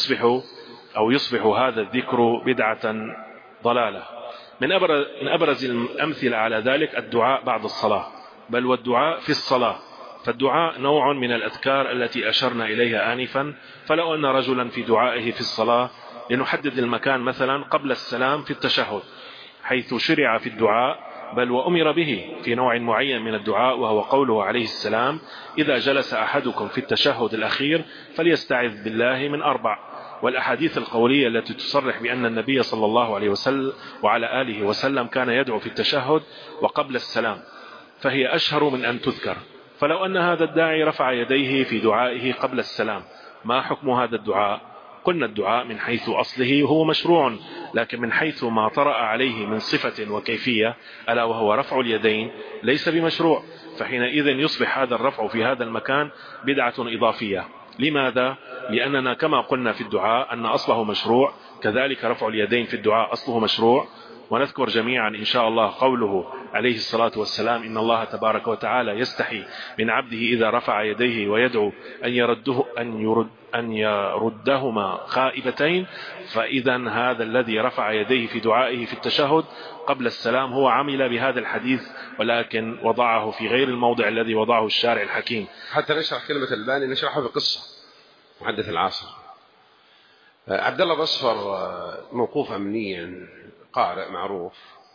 يصبح هذا الذكر بدعة ضلالة. من أبرز الأمثلة على ذلك الدعاء بعد الصلاة، بل والدعاء في الصلاة. فالدعاء نوع من الأذكار التي أشرنا إليها آنفا، فلو أن رجلا في دعائه في الصلاة، لنحدد المكان مثلا قبل السلام في التشهد حيث شرع في الدعاء، بل وأمر به في نوع معين من الدعاء، وهو قوله عليه السلام: إذا جلس أحدكم في التشهد الأخير فليستعذ بالله من 4. والأحاديث القولية التي تصرح بأن النبي صلى الله عليه وسلم وعلى آله وسلم كان يدعو في التشهد وقبل السلام فهي أشهر من أن تذكر. فلو أن هذا الداعي رفع يديه في دعائه قبل السلام، ما حكم هذا الدعاء؟ قلنا الدعاء من حيث أصله هو مشروع، لكن من حيث ما طرأ عليه من صفة وكيفية ألا وهو رفع اليدين ليس بمشروع، فحينئذ يصبح هذا الرفع في هذا المكان بدعة إضافية. لماذا؟ لأننا كما قلنا في الدعاء أن أصله مشروع، كذلك رفع اليدين في الدعاء أصله مشروع. ونذكر جميعا إن شاء الله قوله عليه الصلاة والسلام: إن الله تبارك وتعالى يستحي من عبده إذا رفع يديه ويدعو أن يردهما خائبتين. فإذا هذا الذي رفع يديه في دعائه في التشهد قبل السلام هو عمل بهذا الحديث، ولكن وضعه في غير الموضع الذي وضعه الشارع الحكيم. حتى نشرح كلمة الباني نشرحها بقصة محدث العصر. عبد الله بصفر موقوف أمنيا، قارئ معروف،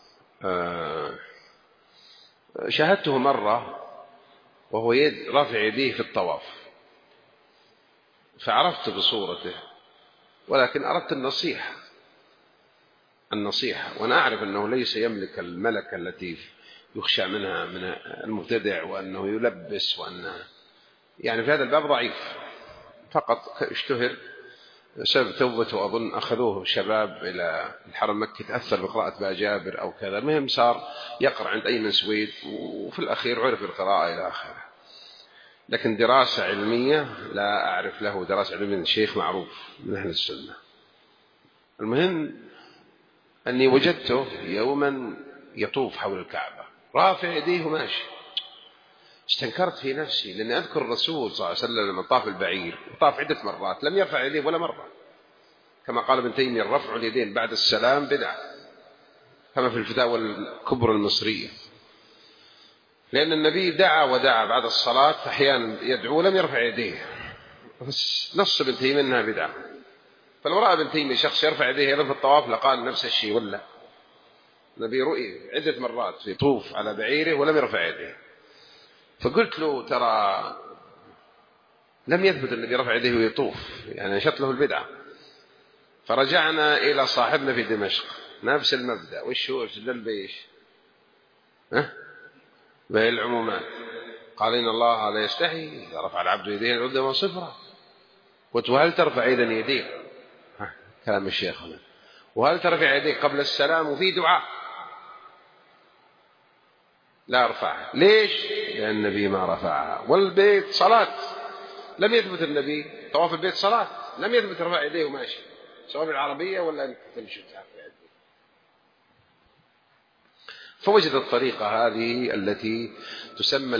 شاهدته مرة وهو رافع يديه في الطواف، فعرفت بصورته، ولكن أردت النصيحة، وأنا أعرف أنه ليس يملك الملكة التي يخشى منها من المبتدع، وأنه يلبس، وأنه يعني في هذا الباب ضعيف، فقط اشتهر سبب توبته. أظن أخذوه شباب إلى الحرم مكي، تأثر بقراءة بقى جابر أو كذا، المهم صار يقرأ عند أيمن سويد، وفي الأخير عرف القراءة إلى آخره. لكن دراسة علمية لا أعرف له دراسة علمية من شيخ معروف من أهل السنة. المهم أني وجدته يوما يطوف حول الكعبة رافع يديه وماشي. استنكرت في نفسي، لأني أذكر الرسول صلى الله عليه وسلم لما طاف البعير وطاف عدة مرات لم يرفع يديه ولا مرة، كما قال ابن تيمية: الرفع اليدين بعد السلام بدعة، كما في الفتاوى الكبرى المصرية، لأن النبي دعا ودعا بعد الصلاة، فأحيانا يدعو لم يرفع يديه، نص ابن تيمية أنها بدعة. فلو رأى ابن تيمية شخص يرفع يديه في الطواف لقال نفس الشيء، ولا النبي رؤي عدة مرات يطوف على بعيره ولم يرفع يديه. فقلت له: ترى لم يثبت الذي رفع يديه ويطوف، يعني نشط له البدعة. فرجعنا إلى صاحبنا في دمشق نفس المبدأ، وش هو استدل بإيش؟ بالعمومات. قال: إن الله لا يستحي إذا رفع العبد يديه العد من صفرة. قلت: وهل ترفع إذا يديك؟ كلام الشيخ هنا. وهل ترفع يديك قبل السلام وفي دعاء؟ لا أرفعها. ليش؟ لأن النبي ما رفعها. والبيت صلاة، لم يثبت النبي طواف البيت صلاة، لم يثبت رفع يديه وماشي، سواء بالعربية ولا أنت تمشي وتعرف يديه. فوجد الطريقة هذه التي تسمى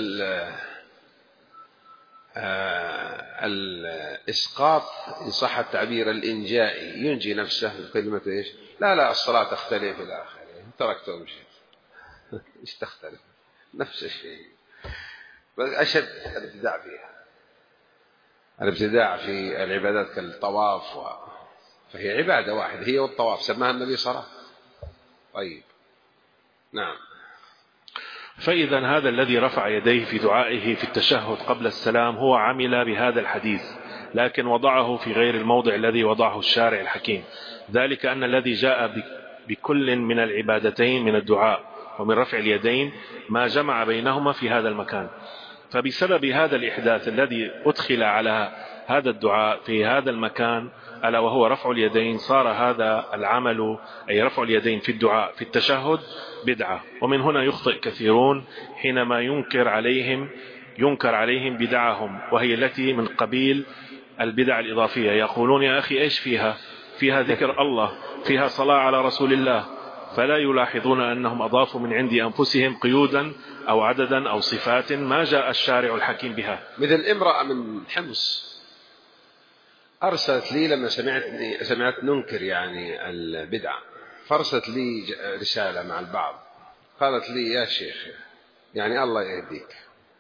الإسقاط إن صح التعبير الإنجائي، ينجي نفسه بكلمة إيش؟ لا الصلاة تختلف إلى آخره، تركته ومشيت. إيش تختلف؟ نفس الشيء، بس أشد الابتداع فيها، الابتداع في العبادات كالطواف فهي عبادة واحدة هي والطواف، سماها النبي صلاة. طيب نعم. فإذا هذا الذي رفع يديه في دعائه في التشهد قبل السلام هو عمل بهذا الحديث، لكن وضعه في غير الموضع الذي وضعه الشارع الحكيم، ذلك أن الذي جاء بكل من العبادتين من الدعاء ومن رفع اليدين ما جمع بينهما في هذا المكان. فبسبب هذا الإحداث الذي أدخل على هذا الدعاء في هذا المكان ألا وهو رفع اليدين، صار هذا العمل أي رفع اليدين في الدعاء في التشهد بدعة. ومن هنا يخطئ كثيرون حينما ينكر عليهم بدعهم، وهي التي من قبيل البدع الإضافية. يقولون يا أخي إيش فيها ذكر الله، فيها صلاة على رسول الله، فلا يلاحظون أنهم أضافوا من عند أنفسهم قيودا أو عددا أو صفات ما جاء الشارع الحكيم بها. مثل امرأة من حمص أرسلت لي لما سمعت ننكر يعني البدعة، فأرسلت لي رسالة مع البعض، قالت لي يا شيخ يعني الله يهديك،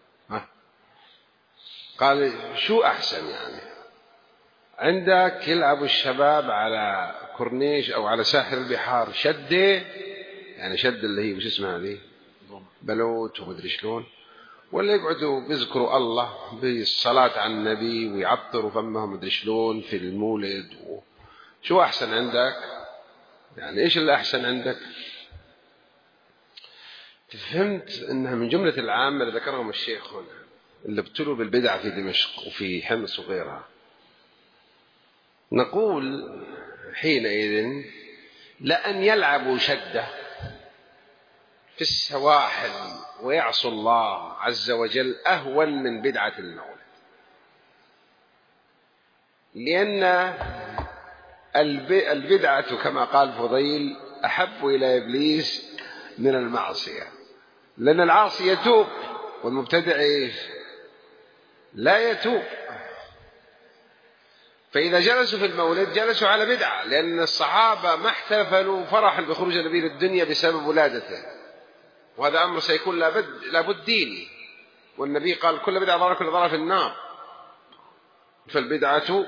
قال شو أحسن يعني عندك يلعبوا الشباب على كورنيش أو على ساحل البحار شدة، يعني شد اللي هي وش اسمها هذه بلوت ومدري شلون، ولا يقعدوا بيذكروا الله بالصلاة على النبي ويعطروا فمهم مدري شلون في المولد شو أحسن عندك؟ يعني إيش اللي أحسن عندك؟ فهمت أنها من جملة العامة اللي ذكرهم الشيخ هنا اللي ابتلوا بالبدع في دمشق وفي حمص وغيرها. نقول حينئذ لأن يلعبوا شدة في السواحل ويعصوا الله عز وجل أهون من بدعة المولد، لأن البدعة كما قال فضيل أحب إلى إبليس من المعصية، لأن العاصي يتوب والمبتدع إيش؟ لا يتوب. فإذا جلسوا في المولد جلسوا على بدعة، لأن الصحابة ما احتفلوا فرحا بخروج النبي للدنيا بسبب ولادته، وهذا أمر سيكون لابد ديني، والنبي قال كل بدعة ضلالة كل ضلالة في النار. فالبدعة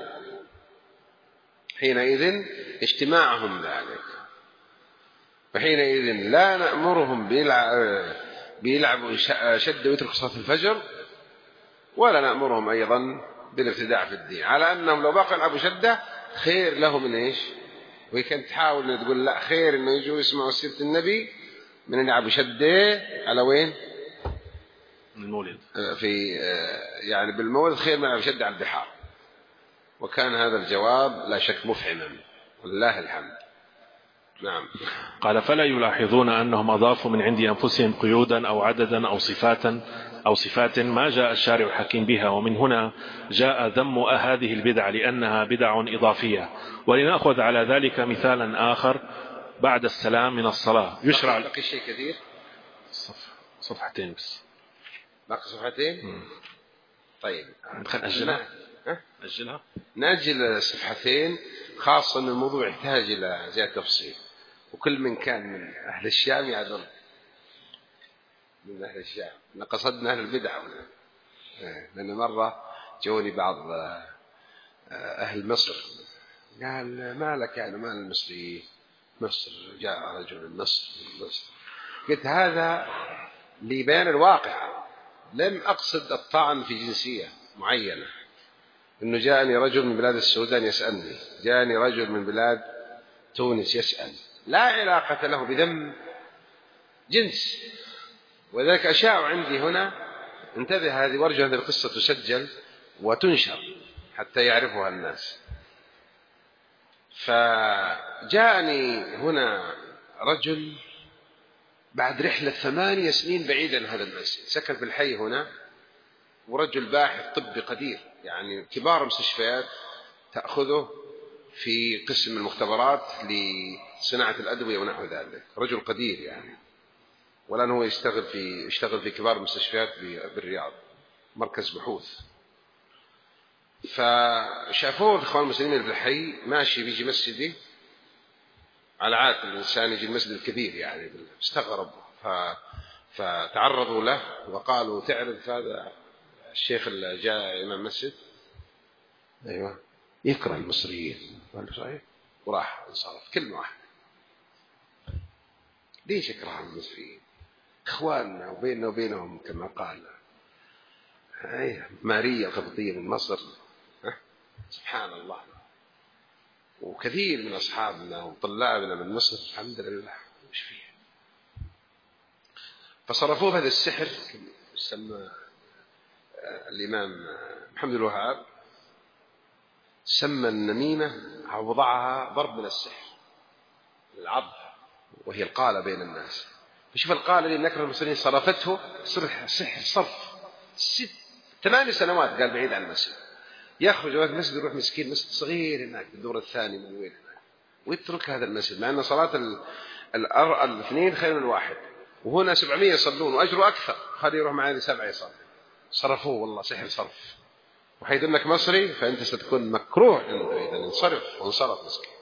حينئذ اجتماعهم ذلك، فحينئذ لا نأمرهم بيلعبوا شد ويتركوا صلاة الفجر، ولا نأمرهم أيضا بالابتداع في الدين، على أنهم لو بقوا يلعبوا شدة خير لهم من إيش؟ وهي كانت تحاول تقول لا خير إنه يجوا يسمعوا سيرة النبي من أن يلعبوا شدة على وين؟ المولد، في يعني بالمولد خير من يلعبوا شدة على البحار. وكان هذا الجواب لا شك مفهما والله الحمد. نعم. قال فلا يلاحظون أنهم أضافوا من عند أنفسهم قيودا أو عددا أو صفات ما جاء الشارع الحكيم بها. ومن هنا جاء ذم هذه البدع لأنها بدع إضافية. ولنأخذ على ذلك مثالا آخر بعد السلام من الصلاة يشرع. بقي شيء كثير، صفحتين بس، باقي صفحتين. طيب أجلها نأجل صفحتين، خاصة أن الموضوع يحتاج إلى زيادة تفصيل، وكل من كان من أهل الشام يعذر من أهل الشام، قصدنا أهل البدع هنا. لأن مرة جوني بعض أهل مصر قال ما لك يعني مال المصري، مصر جاء رجل من مصر قلت هذا لبيان الواقع، لم أقصد الطعن في جنسية معينة. إنه جاءني رجل من بلاد السودان يسألني، جاءني رجل من بلاد تونس يسأل، لا علاقة له بذم جنس. وذلك أشاع عندي هنا، انتبه هذه، وارجو هذه القصة تسجل وتنشر حتى يعرفها الناس. فجاءني هنا رجل بعد رحلة 8 سنين بعيد عن هذا المسجد، سكن في الحي هنا، ورجل باحث طبي قدير، يعني كبار المستشفيات تأخذه في قسم المختبرات لصناعة الأدوية ونحو ذلك، رجل قدير يعني. والآن هو يشتغل في كبار المستشفيات بالرياض، مركز بحوث. فشافوه الإخوان المسلمين في الحي ماشي بيجي مسجدي، على عادة الإنسان يجي المسجد الكبير يعني، استغربوا فتعرضوا له وقالوا تعرف هذا الشيخ اللي جاء إمام المسجد؟ أيوة، يكره المصريين. قال له صحيح، وراح انصرف. كلمة واحدة، ليش يكره المصريين؟ إخواننا وبيننا وبينهم كما قال ماريا القبطية من مصر. سبحان الله. وكثير من أصحابنا وطلابنا من مصر الحمد لله مش فيه. فصرفوه هذا السحر. سمى الإمام محمد الوهاب، سمى النميمة وضعها ضرب من السحر، العض، وهي القالة بين الناس. فشوف القالة اللي نكره المسلمين صرفته سحر صرف 8 سنوات، قال بعيد عن المسجد، يخرج من المسجد يروح مسكين مسجد صغير هناك بالدور الثاني من وين هناك، ويترك هذا المسجد، مع أن صلاة الاثنين خير من الواحد، وهنا 700 يصلون وأجره أكثر، خلي يروح معي 7 يصلي. صرفوه والله سحر صرف. وحيث أنك مصري فأنت ستكون مكروه عنده إذا انصرف، وانصرف مسكين.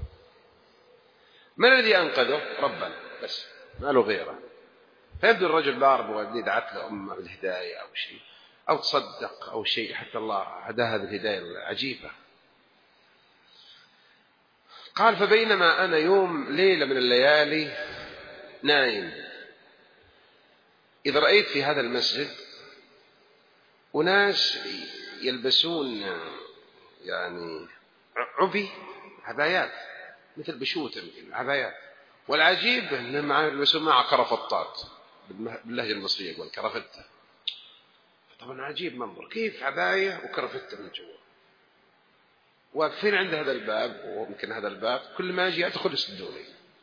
من الذي أنقذه؟ ربنا بس، ما له غيره. فيبدو الرجل بارب وأبدي دعت له أمه بالهداية أو شيء، أو تصدق أو شيء، حتى الله هداها بالهداية العجيبة. قال فبينما أنا يوم ليلة من الليالي نايم، إذا رأيت في هذا المسجد أناس يلبسون يعني عبي، عبايات مثل بشوت عبايات، والعجيب أنهم يلبسون مع كرفتات باللهجة المصرية يقول كرفتة. طبعا عجيب منظر، كيف عباية وكرفتة من جوا، واقفين عند هذا الباب، ويمكن هذا الباب كل ما أجي أدخل يسدوني.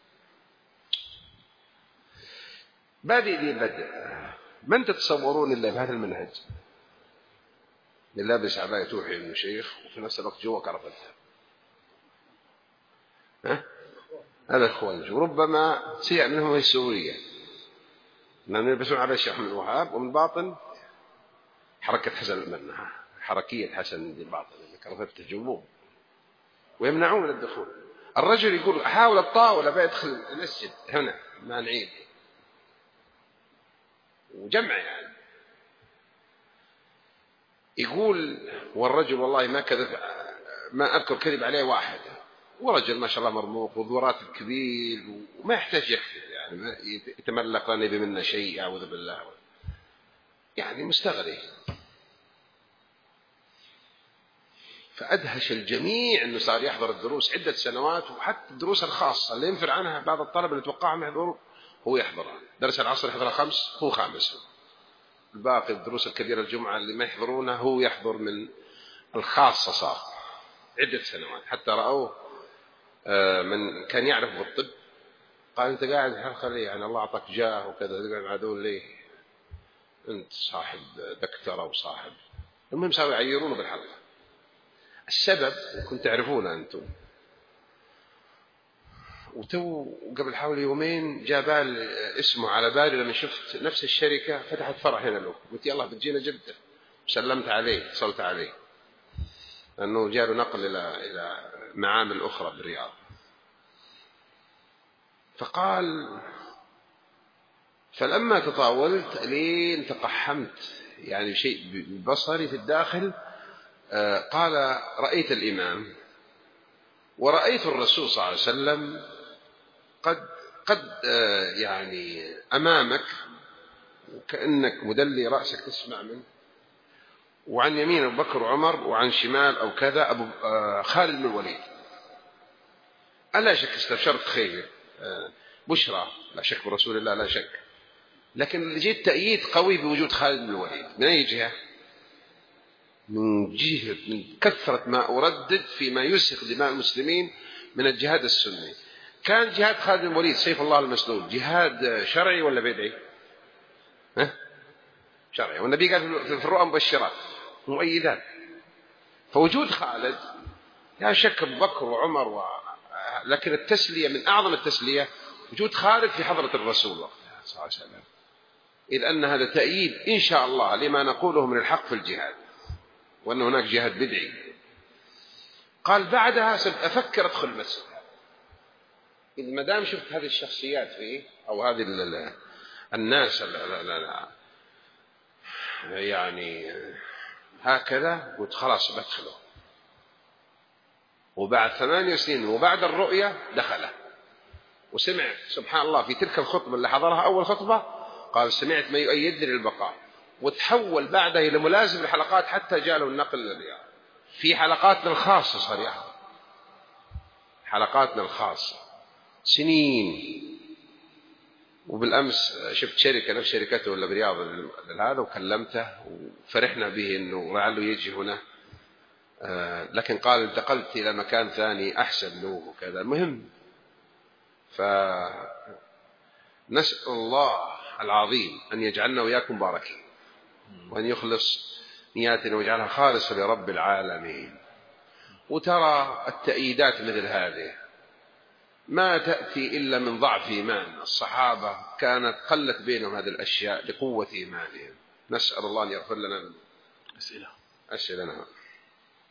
بادئ لي بدء، من تتصورون إلا بهذا المنهج اللي لابس عباية توحي من شيخ وفي نفس الوقت جوا كرفتة؟ هذا إخوان، وربما سيء منهم السورية، لأنهم يلبسون على الشيخ محمد الوهاب، ومن باطن حركة حسن المنة، حركية حسن من الباطن كرفتة جموم، ويمنعون الدخول. الرجل يقول أحاول الطاولة بيدخل المسجد هنا مانعين، وجمع يعني. يقول والرجل والله ما كذب، ما أذكر كذب عليه واحد، ورجل ما شاء الله مرموق وذو راتب كبير وما يحتاج يكذب يعني، ما يتملق لنا يبي منا شيء أعوذ بالله، يعني مستغرب. فأدهش الجميع أنه صار يحضر الدروس عدة سنوات، وحتى الدروس الخاصة اللي ينفر عنها بعض الطلبة اللي توقعهم يحضروا هو يحضرها. درس العصر يحضرها 5 هو 5، الباقي الدروس الكبيرة الجمعة اللي ما يحضرونها هو يحضر من الخاصة. صار عدة سنوات، حتى رأوه من كان يعرف بالطب قال أنت قاعد حلقة ليه؟ يعني الله أعطاك جاه وكذا، تقعد مع دول ليه؟ أنت صاحب دكتوراه وصاحب. المهم صاروا يعيرونه بالحلقة. السبب كنت تعرفونه أنتم. وتو قبل حوالي يومين جاء بال اسمه على بالي لما شفت نفس الشركة فتحت فرع هنا له، قلت يلا بتجينا جدة، وسلمت عليه، اتصلت عليه، لأنه جاء له نقل إلى معامل أخرى بالرياض. فقال فلما تطاولت لين تقحمت يعني شيء ببصري في الداخل، قال رأيت الإمام ورأيت الرسول صلى الله عليه وسلم قد يعني أمامك، وكأنك مدلي رأسك تسمع منه، وعن يمين أبو بكر وعمر، وعن شمال أو كذا أبو خالد بن الوليد. ألا شك استبشرت خير، بشرى لا شك برسول الله لا شك، لكن جيت تأييد قوي بوجود خالد بن الوليد. من أي جهة؟ من كثرة ما أردد فيما يسخ دماء المسلمين من الجهاد السني. كان جهاد خالد بن الوليد سيف الله المسلول جهاد شرعي ولا بدعي؟ شرعي. والنبي قال في الرؤى مبشرات مؤيدات. فوجود خالد لا شك أبو بكر وعمر لكن التسلية من أعظم التسلية وجود خالد في حضرة الرسول صلى الله عليه وسلم، إذ أن هذا تأييد إن شاء الله لما نقوله من الحق في الجهاد، وأن هناك جهاد بدعي. قال بعدها أفكر أدخل المسجد، إذ ما دام شفت هذه الشخصيات فيه أو هذه الناس يعني هكذا، قلت خلاص بدخله. وبعد 8 سنين وبعد الرؤية دخله، وسمع سبحان الله في تلك الخطبة اللي حضرها أول خطبة قال سمعت ما يؤيدني للبقاء، وتحول بعدها إلى ملازم الحلقات حتى جاء النقل للرياض. في حلقاتنا الخاصة صار يحضر، حلقاتنا الخاصة سنين. وبالأمس شفت شركة نفس شركته ولا برياض هذا وكلمته وفرحنا به إنه لعله يجي هنا، لكن قال انتقلت إلى مكان ثاني أحسن له وكذا. المهم فنسأل الله العظيم أن يجعلنا وإياكم باركين، وأن يخلص نياتنا ويجعلها خالصة لرب العالمين. وترى التأييدات مثل هذه ما تأتي إلا من ضعف إيمان. الصحابة كانت قلت بينهم هذه الأشياء لقوة إيمانهم. نسأل الله أن يغفر لنا. أسئلة. نعم.